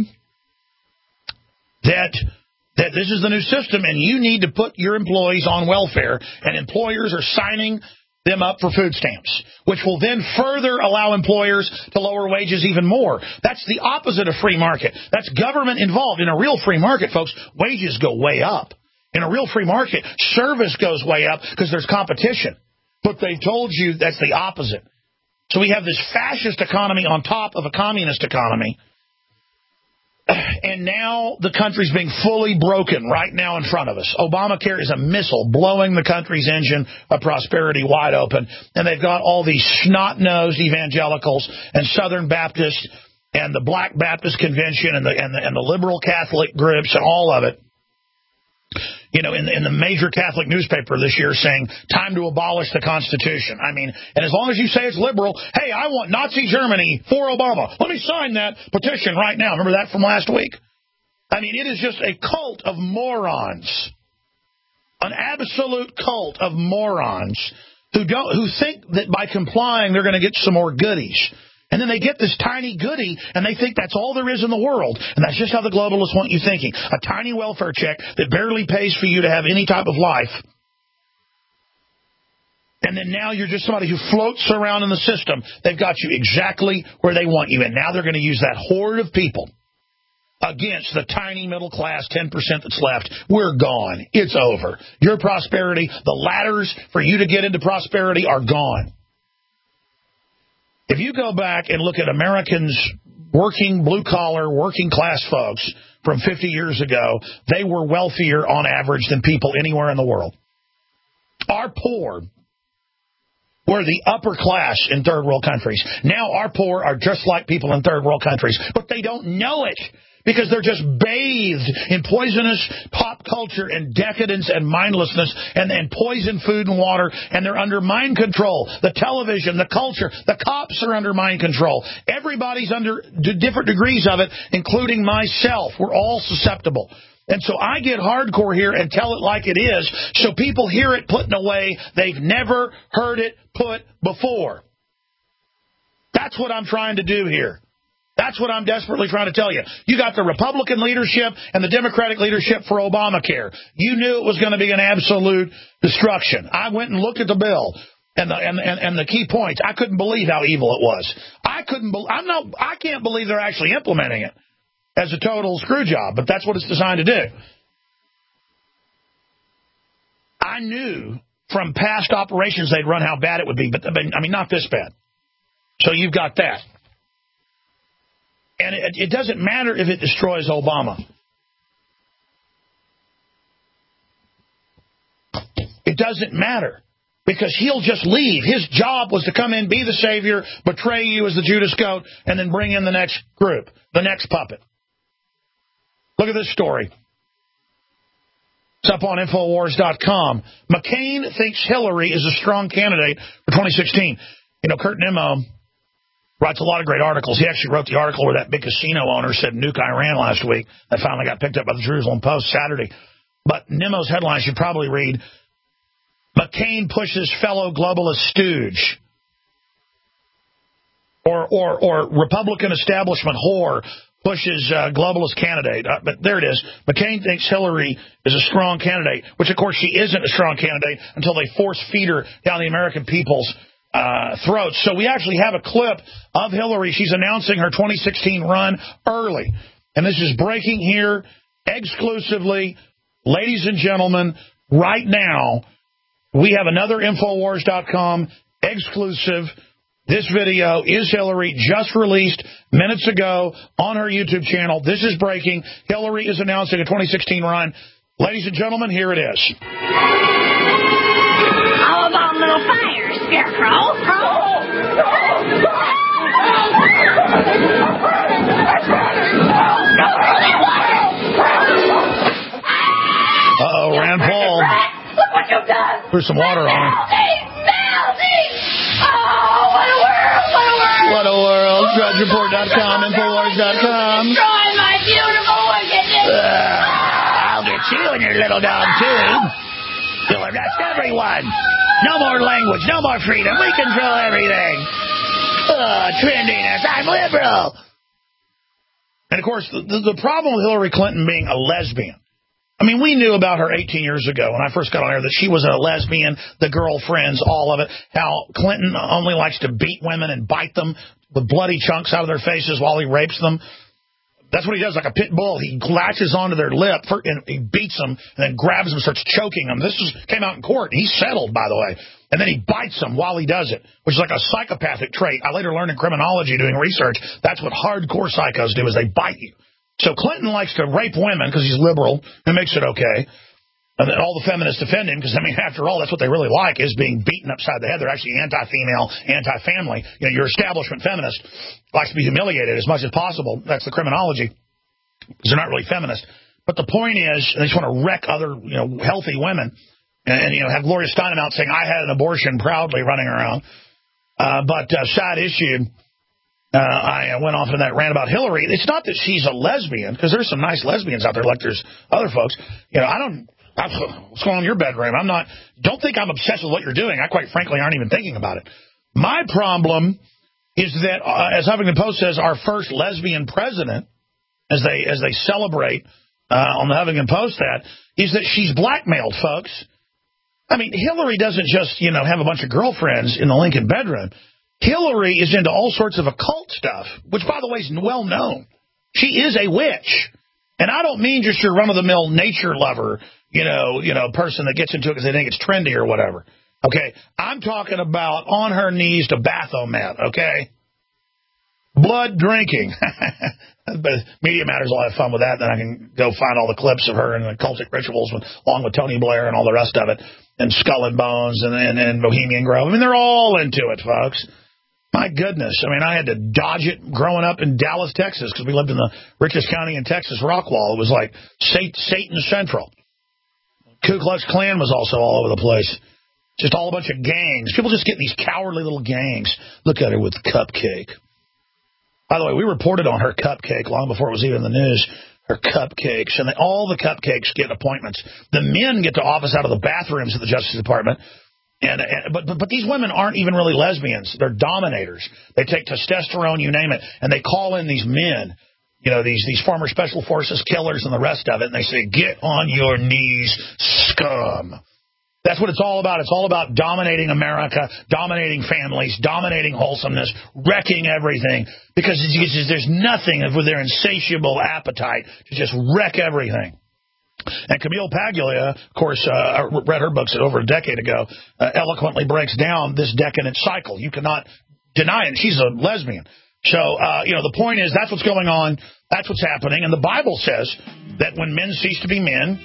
that that this is the new system, and you need to put your employees on welfare, and employers are signing them up for food stamps, which will then further allow employers to lower wages even more. That's the opposite of free market. That's government involved. In a real free market, folks, wages go way up. In a real free market, service goes way up because there's competition. But they've told you that's the opposite. So we have this fascist economy on top of a communist economy. And now the country's being fully broken right now in front of us. Obamacare is a missile blowing the country's engine of prosperity wide open. And they've got all these snot-nosed evangelicals and Southern Baptists and the Black Baptist Convention and the, and the, and the liberal Catholic groups and all of it, you know, in the, in the major Catholic newspaper this year saying, time to abolish the Constitution. I mean, and as long as you say it's liberal, hey, I want Nazi Germany for Obama. Let me sign that petition right now. Remember that from last week? I mean, it is just a cult of morons. An absolute cult of morons who don't who think that by complying they're going to get some more goodies. And then they get this tiny goodie, and they think that's all there is in the world. And that's just how the globalists want you thinking. A tiny welfare check that barely pays for you to have any type of life. And then now you're just somebody who floats around in the system. They've got you exactly where they want you. And now they're going to use that horde of people against the tiny middle class ten percent that's left. We're gone. It's over. Your prosperity, the ladders for you to get into prosperity are gone. If you go back and look at Americans, working, blue-collar, working-class folks from fifty years ago, they were wealthier on average than people anywhere in the world. Our poor We're the upper class in third world countries. Now our poor are just like people in third world countries, but they don't know it because they're just bathed in poisonous pop culture and decadence and mindlessness and, and poison food and water, and they're under mind control. The television, the culture, the cops are under mind control. Everybody's under d- different degrees of it, including myself. We're all susceptible. And so I get hardcore here and tell it like it is, so people hear it put in a way they've never heard it put before. That's what I'm trying to do here. That's what I'm desperately trying to tell you. You got the Republican leadership and the Democratic leadership for Obamacare. You knew it was going to be an absolute destruction. I went and looked at the bill and the and, and, and the key points. I couldn't believe how evil it was. I couldn't. Be, I'm not. I can't believe they're actually implementing it as a total screw job, but that's what it's designed to do. I knew from past operations they'd run how bad it would be, but I mean, not this bad. So you've got that. And it, it doesn't matter if it destroys Obama. It doesn't matter because he'll just leave. His job was to come in, be the savior, betray you as the Judas goat, and then bring in the next group, the next puppet. Look at this story. It's up on Infowars dot com. McCain thinks Hillary is a strong candidate for twenty sixteen. You know, Kurt Nimmo writes a lot of great articles. He actually wrote the article where that big casino owner said nuke Iran last week. That finally got picked up by the Jerusalem Post Saturday. But Nimmo's headline should probably read, McCain pushes fellow globalist stooge. Or, or, or Republican establishment whore pushes uh, globalist candidate. Uh, but there it is. McCain thinks Hillary is a strong candidate, which, of course, she isn't a strong candidate until they force feed her down the American people's uh, throats. So we actually have a clip of Hillary. She's announcing her twenty sixteen run early. And this is breaking here exclusively. Ladies and gentlemen, right now, we have another Infowars dot com exclusive. This video is Hillary, just released minutes ago on her YouTube channel. This is breaking. Hillary is announcing a twenty sixteen run. Ladies and gentlemen, here it is.
How about a little fire, Scarecrow?
Uh-oh, Rand Paul.
Look what you've done.
Threw some water on him.
Oh, what a world, what a world.
What a world. Drudge Report dot com, Infowars dot com.
Destroying my beautiful wickedness.
Uh, I'll get you and your little dog, too. You'll arrest everyone. No more language, no more freedom. We control everything. Oh, trendiness. I'm liberal. And, of course, the, the problem with Hillary Clinton being a lesbian, I mean, we knew about her eighteen years ago when I first got on air that she was a lesbian, the girlfriends, all of it, how Clinton only likes to beat women and bite them with bloody chunks out of their faces while he rapes them. That's what he does, like a pit bull. He latches onto their lip and he beats them and then grabs them and starts choking them. This was, came out in court. He's settled, by the way. And then he bites them while he does it, which is like a psychopathic trait. I later learned in criminology doing research, that's what hardcore psychos do, is they bite you. So Clinton likes to rape women because he's liberal and makes it okay. And then all the feminists defend him because, I mean, after all, that's what they really like is being beaten upside the head. They're actually anti-female, anti-family. You know, your establishment feminist likes to be humiliated as much as possible. That's the criminology because they're not really feminist. But the point is, they just want to wreck other, you know, healthy women and, and you know, have Gloria Steinem out saying, I had an abortion proudly running around. Uh, but uh, side issue, uh, I went off on that rant about Hillary. It's not that she's a lesbian because there's some nice lesbians out there like there's other folks. You know, I don't... What's going on in your bedroom? I'm not, don't think I'm obsessed with what you're doing. I quite frankly aren't even thinking about it. My problem is that, uh, as Huffington Post says, our first lesbian president, as they as they celebrate uh, on the Huffington Post that, is that she's blackmailed, folks. I mean, Hillary doesn't just, you know, have a bunch of girlfriends in the Lincoln bedroom. Hillary is into all sorts of occult stuff, which, by the way, is well known. She is a witch. And I don't mean just your run-of-the-mill nature lover, you know, you know, person that gets into it because they think it's trendy or whatever. Okay? I'm talking about on her knees to Baphomet, okay? Blood drinking. But Media Matters will have fun with that. Then I can go find all the clips of her and the cultic rituals with, along with Tony Blair and all the rest of it, and Skull and Bones and, and, and Bohemian Grove. I mean, they're all into it, folks. My goodness. I mean, I had to dodge it growing up in Dallas, Texas, because we lived in the richest county in Texas, Rockwall. It was like Satan Central. Ku Klux Klan was also all over the place. Just all a bunch of gangs. People just get these cowardly little gangs. Look at her with Cupcake. By the way, we reported on her Cupcake long before it was even in the news. Her cupcakes. And they, all the cupcakes get appointments. The men get to office out of the bathrooms of the Justice Department. And, and but, but but these women aren't even really lesbians. They're dominators. They take testosterone, you name it, and they call in these men, you know, these these former special forces killers and the rest of it, and they say, "Get on your knees, scum." That's what it's all about. It's all about dominating America, dominating families, dominating wholesomeness, wrecking everything, because there's nothing with their insatiable appetite to just wreck everything. And Camille Paglia, of course, uh, I read her books over a decade ago, uh, eloquently breaks down this decadent cycle. You cannot deny it. She's a lesbian. So, uh, you know, the point is that's what's going on. That's what's happening. And the Bible says that when men cease to be men,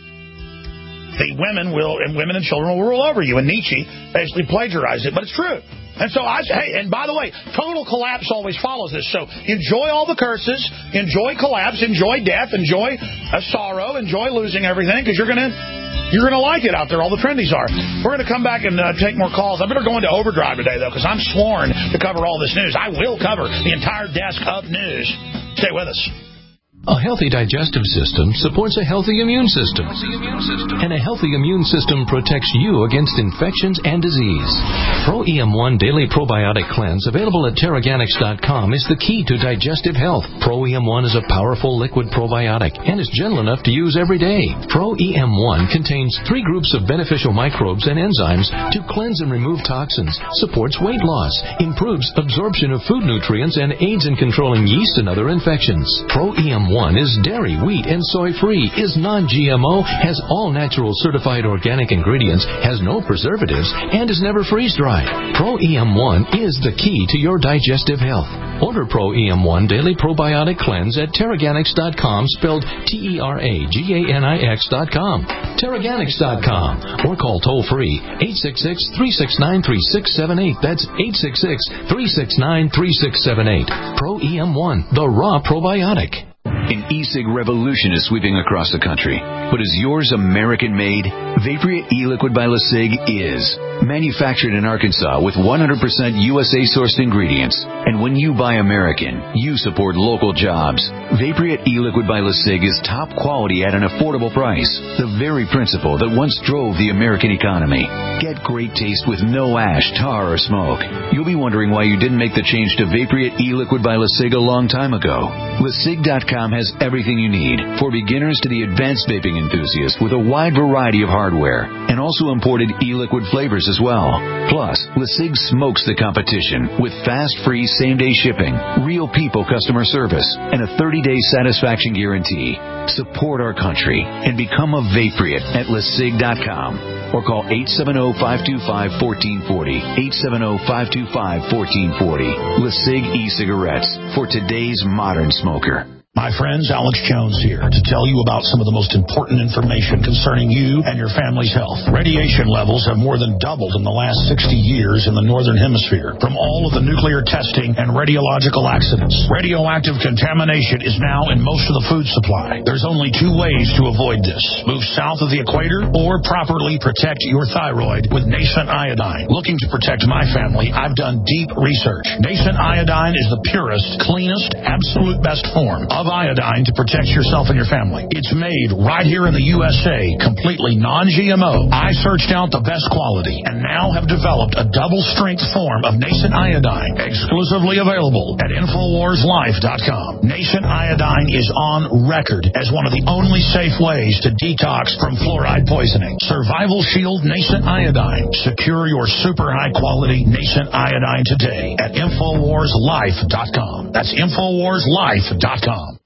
the women will, and women and children will rule over you. And Nietzsche basically plagiarized it, but it's true. And so I hey, and by the way, total collapse always follows this. So enjoy all the curses, enjoy collapse, enjoy death, enjoy a sorrow, enjoy losing everything, because you're gonna you're gonna like it out there. All the trendies are. We're gonna come back and uh, take more calls. I better go into overdrive today though, because I'm sworn to cover all this news. I will cover the entire desk of news. Stay with us.
A healthy digestive system supports a healthy immune system. And a healthy immune system protects you against infections and disease. Pro E M one Daily Probiotic Cleanse, available at Terraganics dot com, is the key to digestive health. Pro E M one is a powerful liquid probiotic and is gentle enough to use every day. Pro E M one contains three groups of beneficial microbes and enzymes to cleanse and remove toxins, supports weight loss, improves absorption of food nutrients, and aids in controlling yeast and other infections. Pro E M one is dairy, wheat, and soy-free, is non G M O, has all natural certified organic ingredients, has no preservatives, and is never freeze-dried. Pro E M one is the key to your digestive health. Order Pro E M one Daily Probiotic Cleanse at Terraganics dot com, spelled T E R A G A N I X dot com. Terraganics dot com, or call toll-free eight six six, three six nine, three six seven eight. That's eight six six, three six nine, three six seven eight. Pro E M one, the raw probiotic.
An e-cig revolution is sweeping across the country. But is yours American-made? Vaporeat e-liquid by LeSig is. Manufactured in Arkansas with one hundred percent U S A-sourced ingredients. And when you buy American, you support local jobs. Vaporeat e-liquid by LeSig is top quality at an affordable price. The very principle that once drove the American economy. Get great taste with no ash, tar, or smoke. You'll be wondering why you didn't make the change to Vaporeat e-liquid by LeSig a long time ago. LeSig dot com has everything you need, for beginners to the advanced vaping enthusiast, with a wide variety of hardware, and also imported e-liquid flavors as well. Plus, LeSig smokes the competition with fast, free, same-day shipping, real people customer service, and a thirty-day satisfaction guarantee. Support our country and become a Vaporeat at LeSig dot com, or call eight seven zero, five two five, one four four zero, eight seven zero, five two five, one four four zero. LeSig e-cigarettes for today's modern smoker.
My friends, Alex Jones here to tell you about some of the most important information concerning you and your family's health. Radiation levels have more than doubled in the last sixty years in the Northern Hemisphere from all of the nuclear testing and radiological accidents. Radioactive contamination is now in most of the food supply. There's only two ways to avoid this. Move south of the equator or properly protect your thyroid with Nascent Iodine. Looking to protect my family, I've done deep research. Nascent Iodine is the purest, cleanest, absolute best form of iodine to protect yourself and your family. It's made right here in the U S A, completely non G M O. I searched out the best quality and now have developed a double-strength form of Nascent Iodine, exclusively available at Infowars Life dot com. Nascent Iodine is on record as one of the only safe ways to detox from fluoride poisoning. Survival Shield Nascent Iodine. Secure your super high-quality Nascent Iodine today at Infowars Life dot com. That's Infowars Life dot com.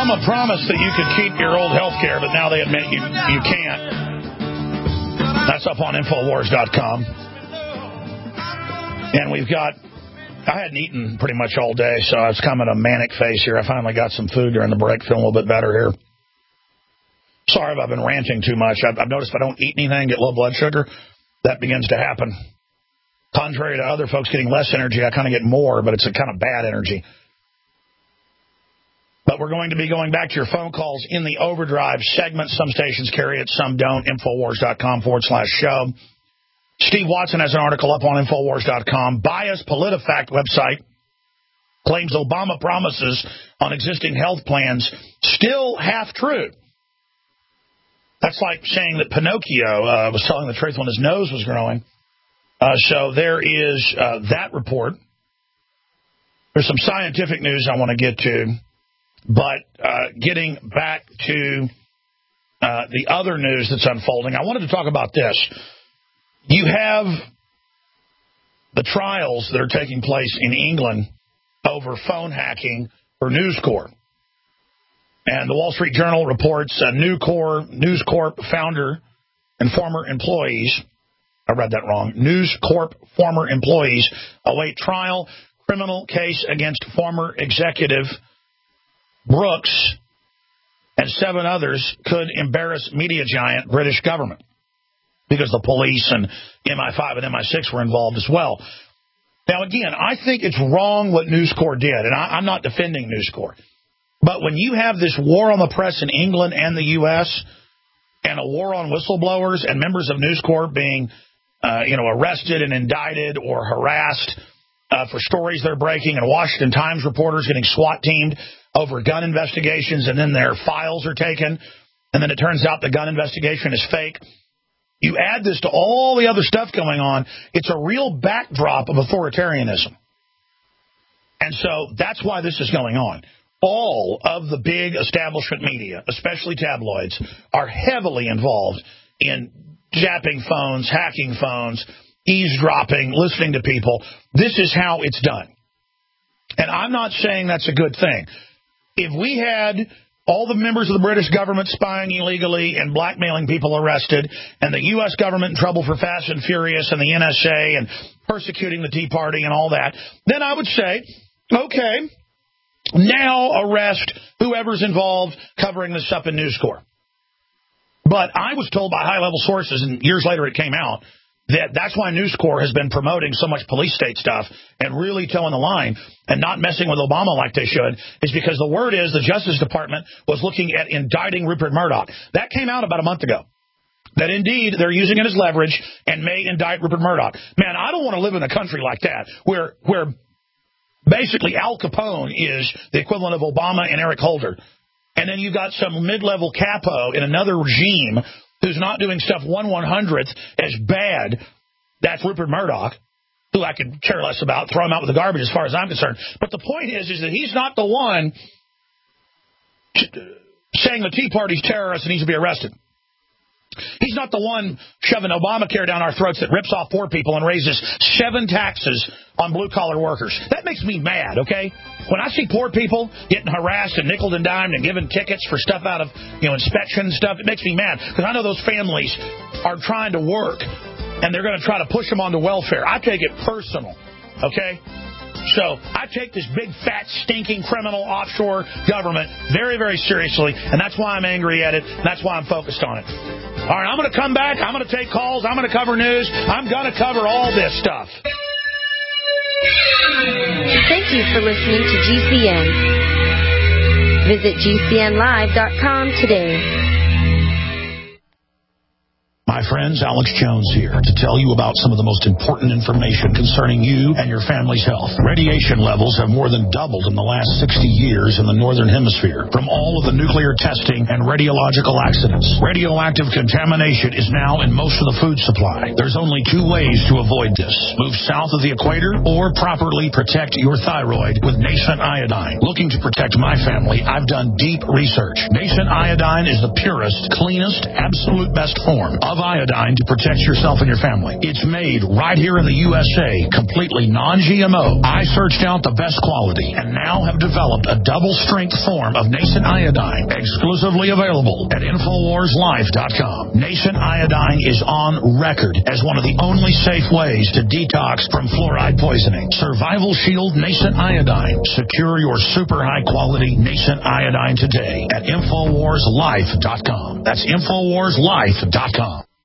Obama promised that you could keep your old health care, but now they admit you, you can't. That's up on Infowars dot com. And we've got, I hadn't eaten pretty much all day, so I was kind of in a manic phase here. I finally got some food during the break, feeling a little bit better here. Sorry if I've been ranting too much. I've, I've noticed if I don't eat anything, get low blood sugar, that begins to happen. Contrary to other folks getting less energy, I kind of get more, but it's a kind of bad energy. But we're going to be going back to your phone calls in the overdrive segment. Some stations carry it, some don't. Infowars.com forward slash show. Steve Watson has an article up on Infowars dot com. Bias PolitiFact website claims Obama promises on existing health plans still half true. That's like saying that Pinocchio uh, was telling the truth when his nose was growing. Uh, so there is uh, that report. There's some scientific news I want to get to. But uh, getting back to uh, the other news that's unfolding, I wanted to talk about this. You have the trials that are taking place in England over phone hacking for News Corp. And the Wall Street Journal reports a New Corp, News Corp founder and former employees, I read that wrong, News Corp former employees await trial, criminal case against former executive Brooks and seven others could embarrass media giant British government because the police and M I five and M I six were involved as well. Now, again, I think it's wrong what News Corp did, and I, I'm not defending News Corp. But when you have this war on the press in England and the U S and a war on whistleblowers and members of News Corp being uh, you know, arrested and indicted or harassed uh, for stories they're breaking, and Washington Times reporters getting SWAT teamed over gun investigations, and then their files are taken, and then it turns out the gun investigation is fake. You add this to all the other stuff going on, it's a real backdrop of authoritarianism. And so that's why this is going on. All of the big establishment media, especially tabloids, are heavily involved in japping phones, hacking phones, eavesdropping, listening to people. This is how it's done. And I'm not saying that's a good thing. If we had all the members of the British government spying illegally and blackmailing people arrested, and the U S government in trouble for Fast and Furious and the N S A and persecuting the Tea Party and all that, then I would say, okay, now arrest whoever's involved covering this up in News Corp. But I was told by high-level sources, and years later it came out, that that's why News Corp has been promoting so much police state stuff and really towing the line and not messing with Obama like they should, is because the word is the Justice Department was looking at indicting Rupert Murdoch. That came out about a month ago. That indeed they're using it as leverage and may indict Rupert Murdoch. Man, I don't want to live in a country like that where where basically Al Capone is the equivalent of Obama and Eric Holder. And then you've got some mid-level capo in another regime who's not doing stuff one one-hundredth as bad. That's Rupert Murdoch, who I could care less about, throw him out with the garbage as far as I'm concerned. But the point is, is that he's not the one saying the Tea Party's terrorist and needs to be arrested. He's not the one shoving Obamacare down our throats that rips off poor people and raises seven taxes on blue-collar workers. That makes me mad, okay? When I see poor people getting harassed and nickeled and dimed and given tickets for stuff out of, you know, inspection stuff, it makes me mad because I know those families are trying to work and they're going to try to push them onto welfare. I take it personal, okay? So I take this big, fat, stinking criminal offshore government very, very seriously, and that's why I'm angry at it, and that's why I'm focused on it. All right, I'm going to come back. I'm going to take calls. I'm going to cover news. I'm going to cover all this stuff.
Thank you for listening to G C N. Visit G C N live dot com today.
My friends, Alex Jones here to tell you about some of the most important information concerning you and your family's health. Radiation levels have more than doubled in the last sixty years in the Northern Hemisphere from all of the nuclear testing and radiological accidents. Radioactive contamination is now in most of the food supply. There's only two ways to avoid this. Move south of the equator or properly protect your thyroid with Nascent Iodine. Looking to protect my family, I've done deep research. Nascent Iodine is the purest, cleanest, absolute best form of of iodine to protect yourself and your family. It's made right here in the U S A, completely non-G M O. I searched out the best quality and now have developed a double-strength form of Nascent Iodine, exclusively available at Infowars Life dot com. Nascent Iodine is on record as one of the only safe ways to detox from fluoride poisoning. Survival Shield Nascent Iodine. Secure your super high-quality Nascent Iodine today at Infowars Life dot com. That's Infowars Life dot com.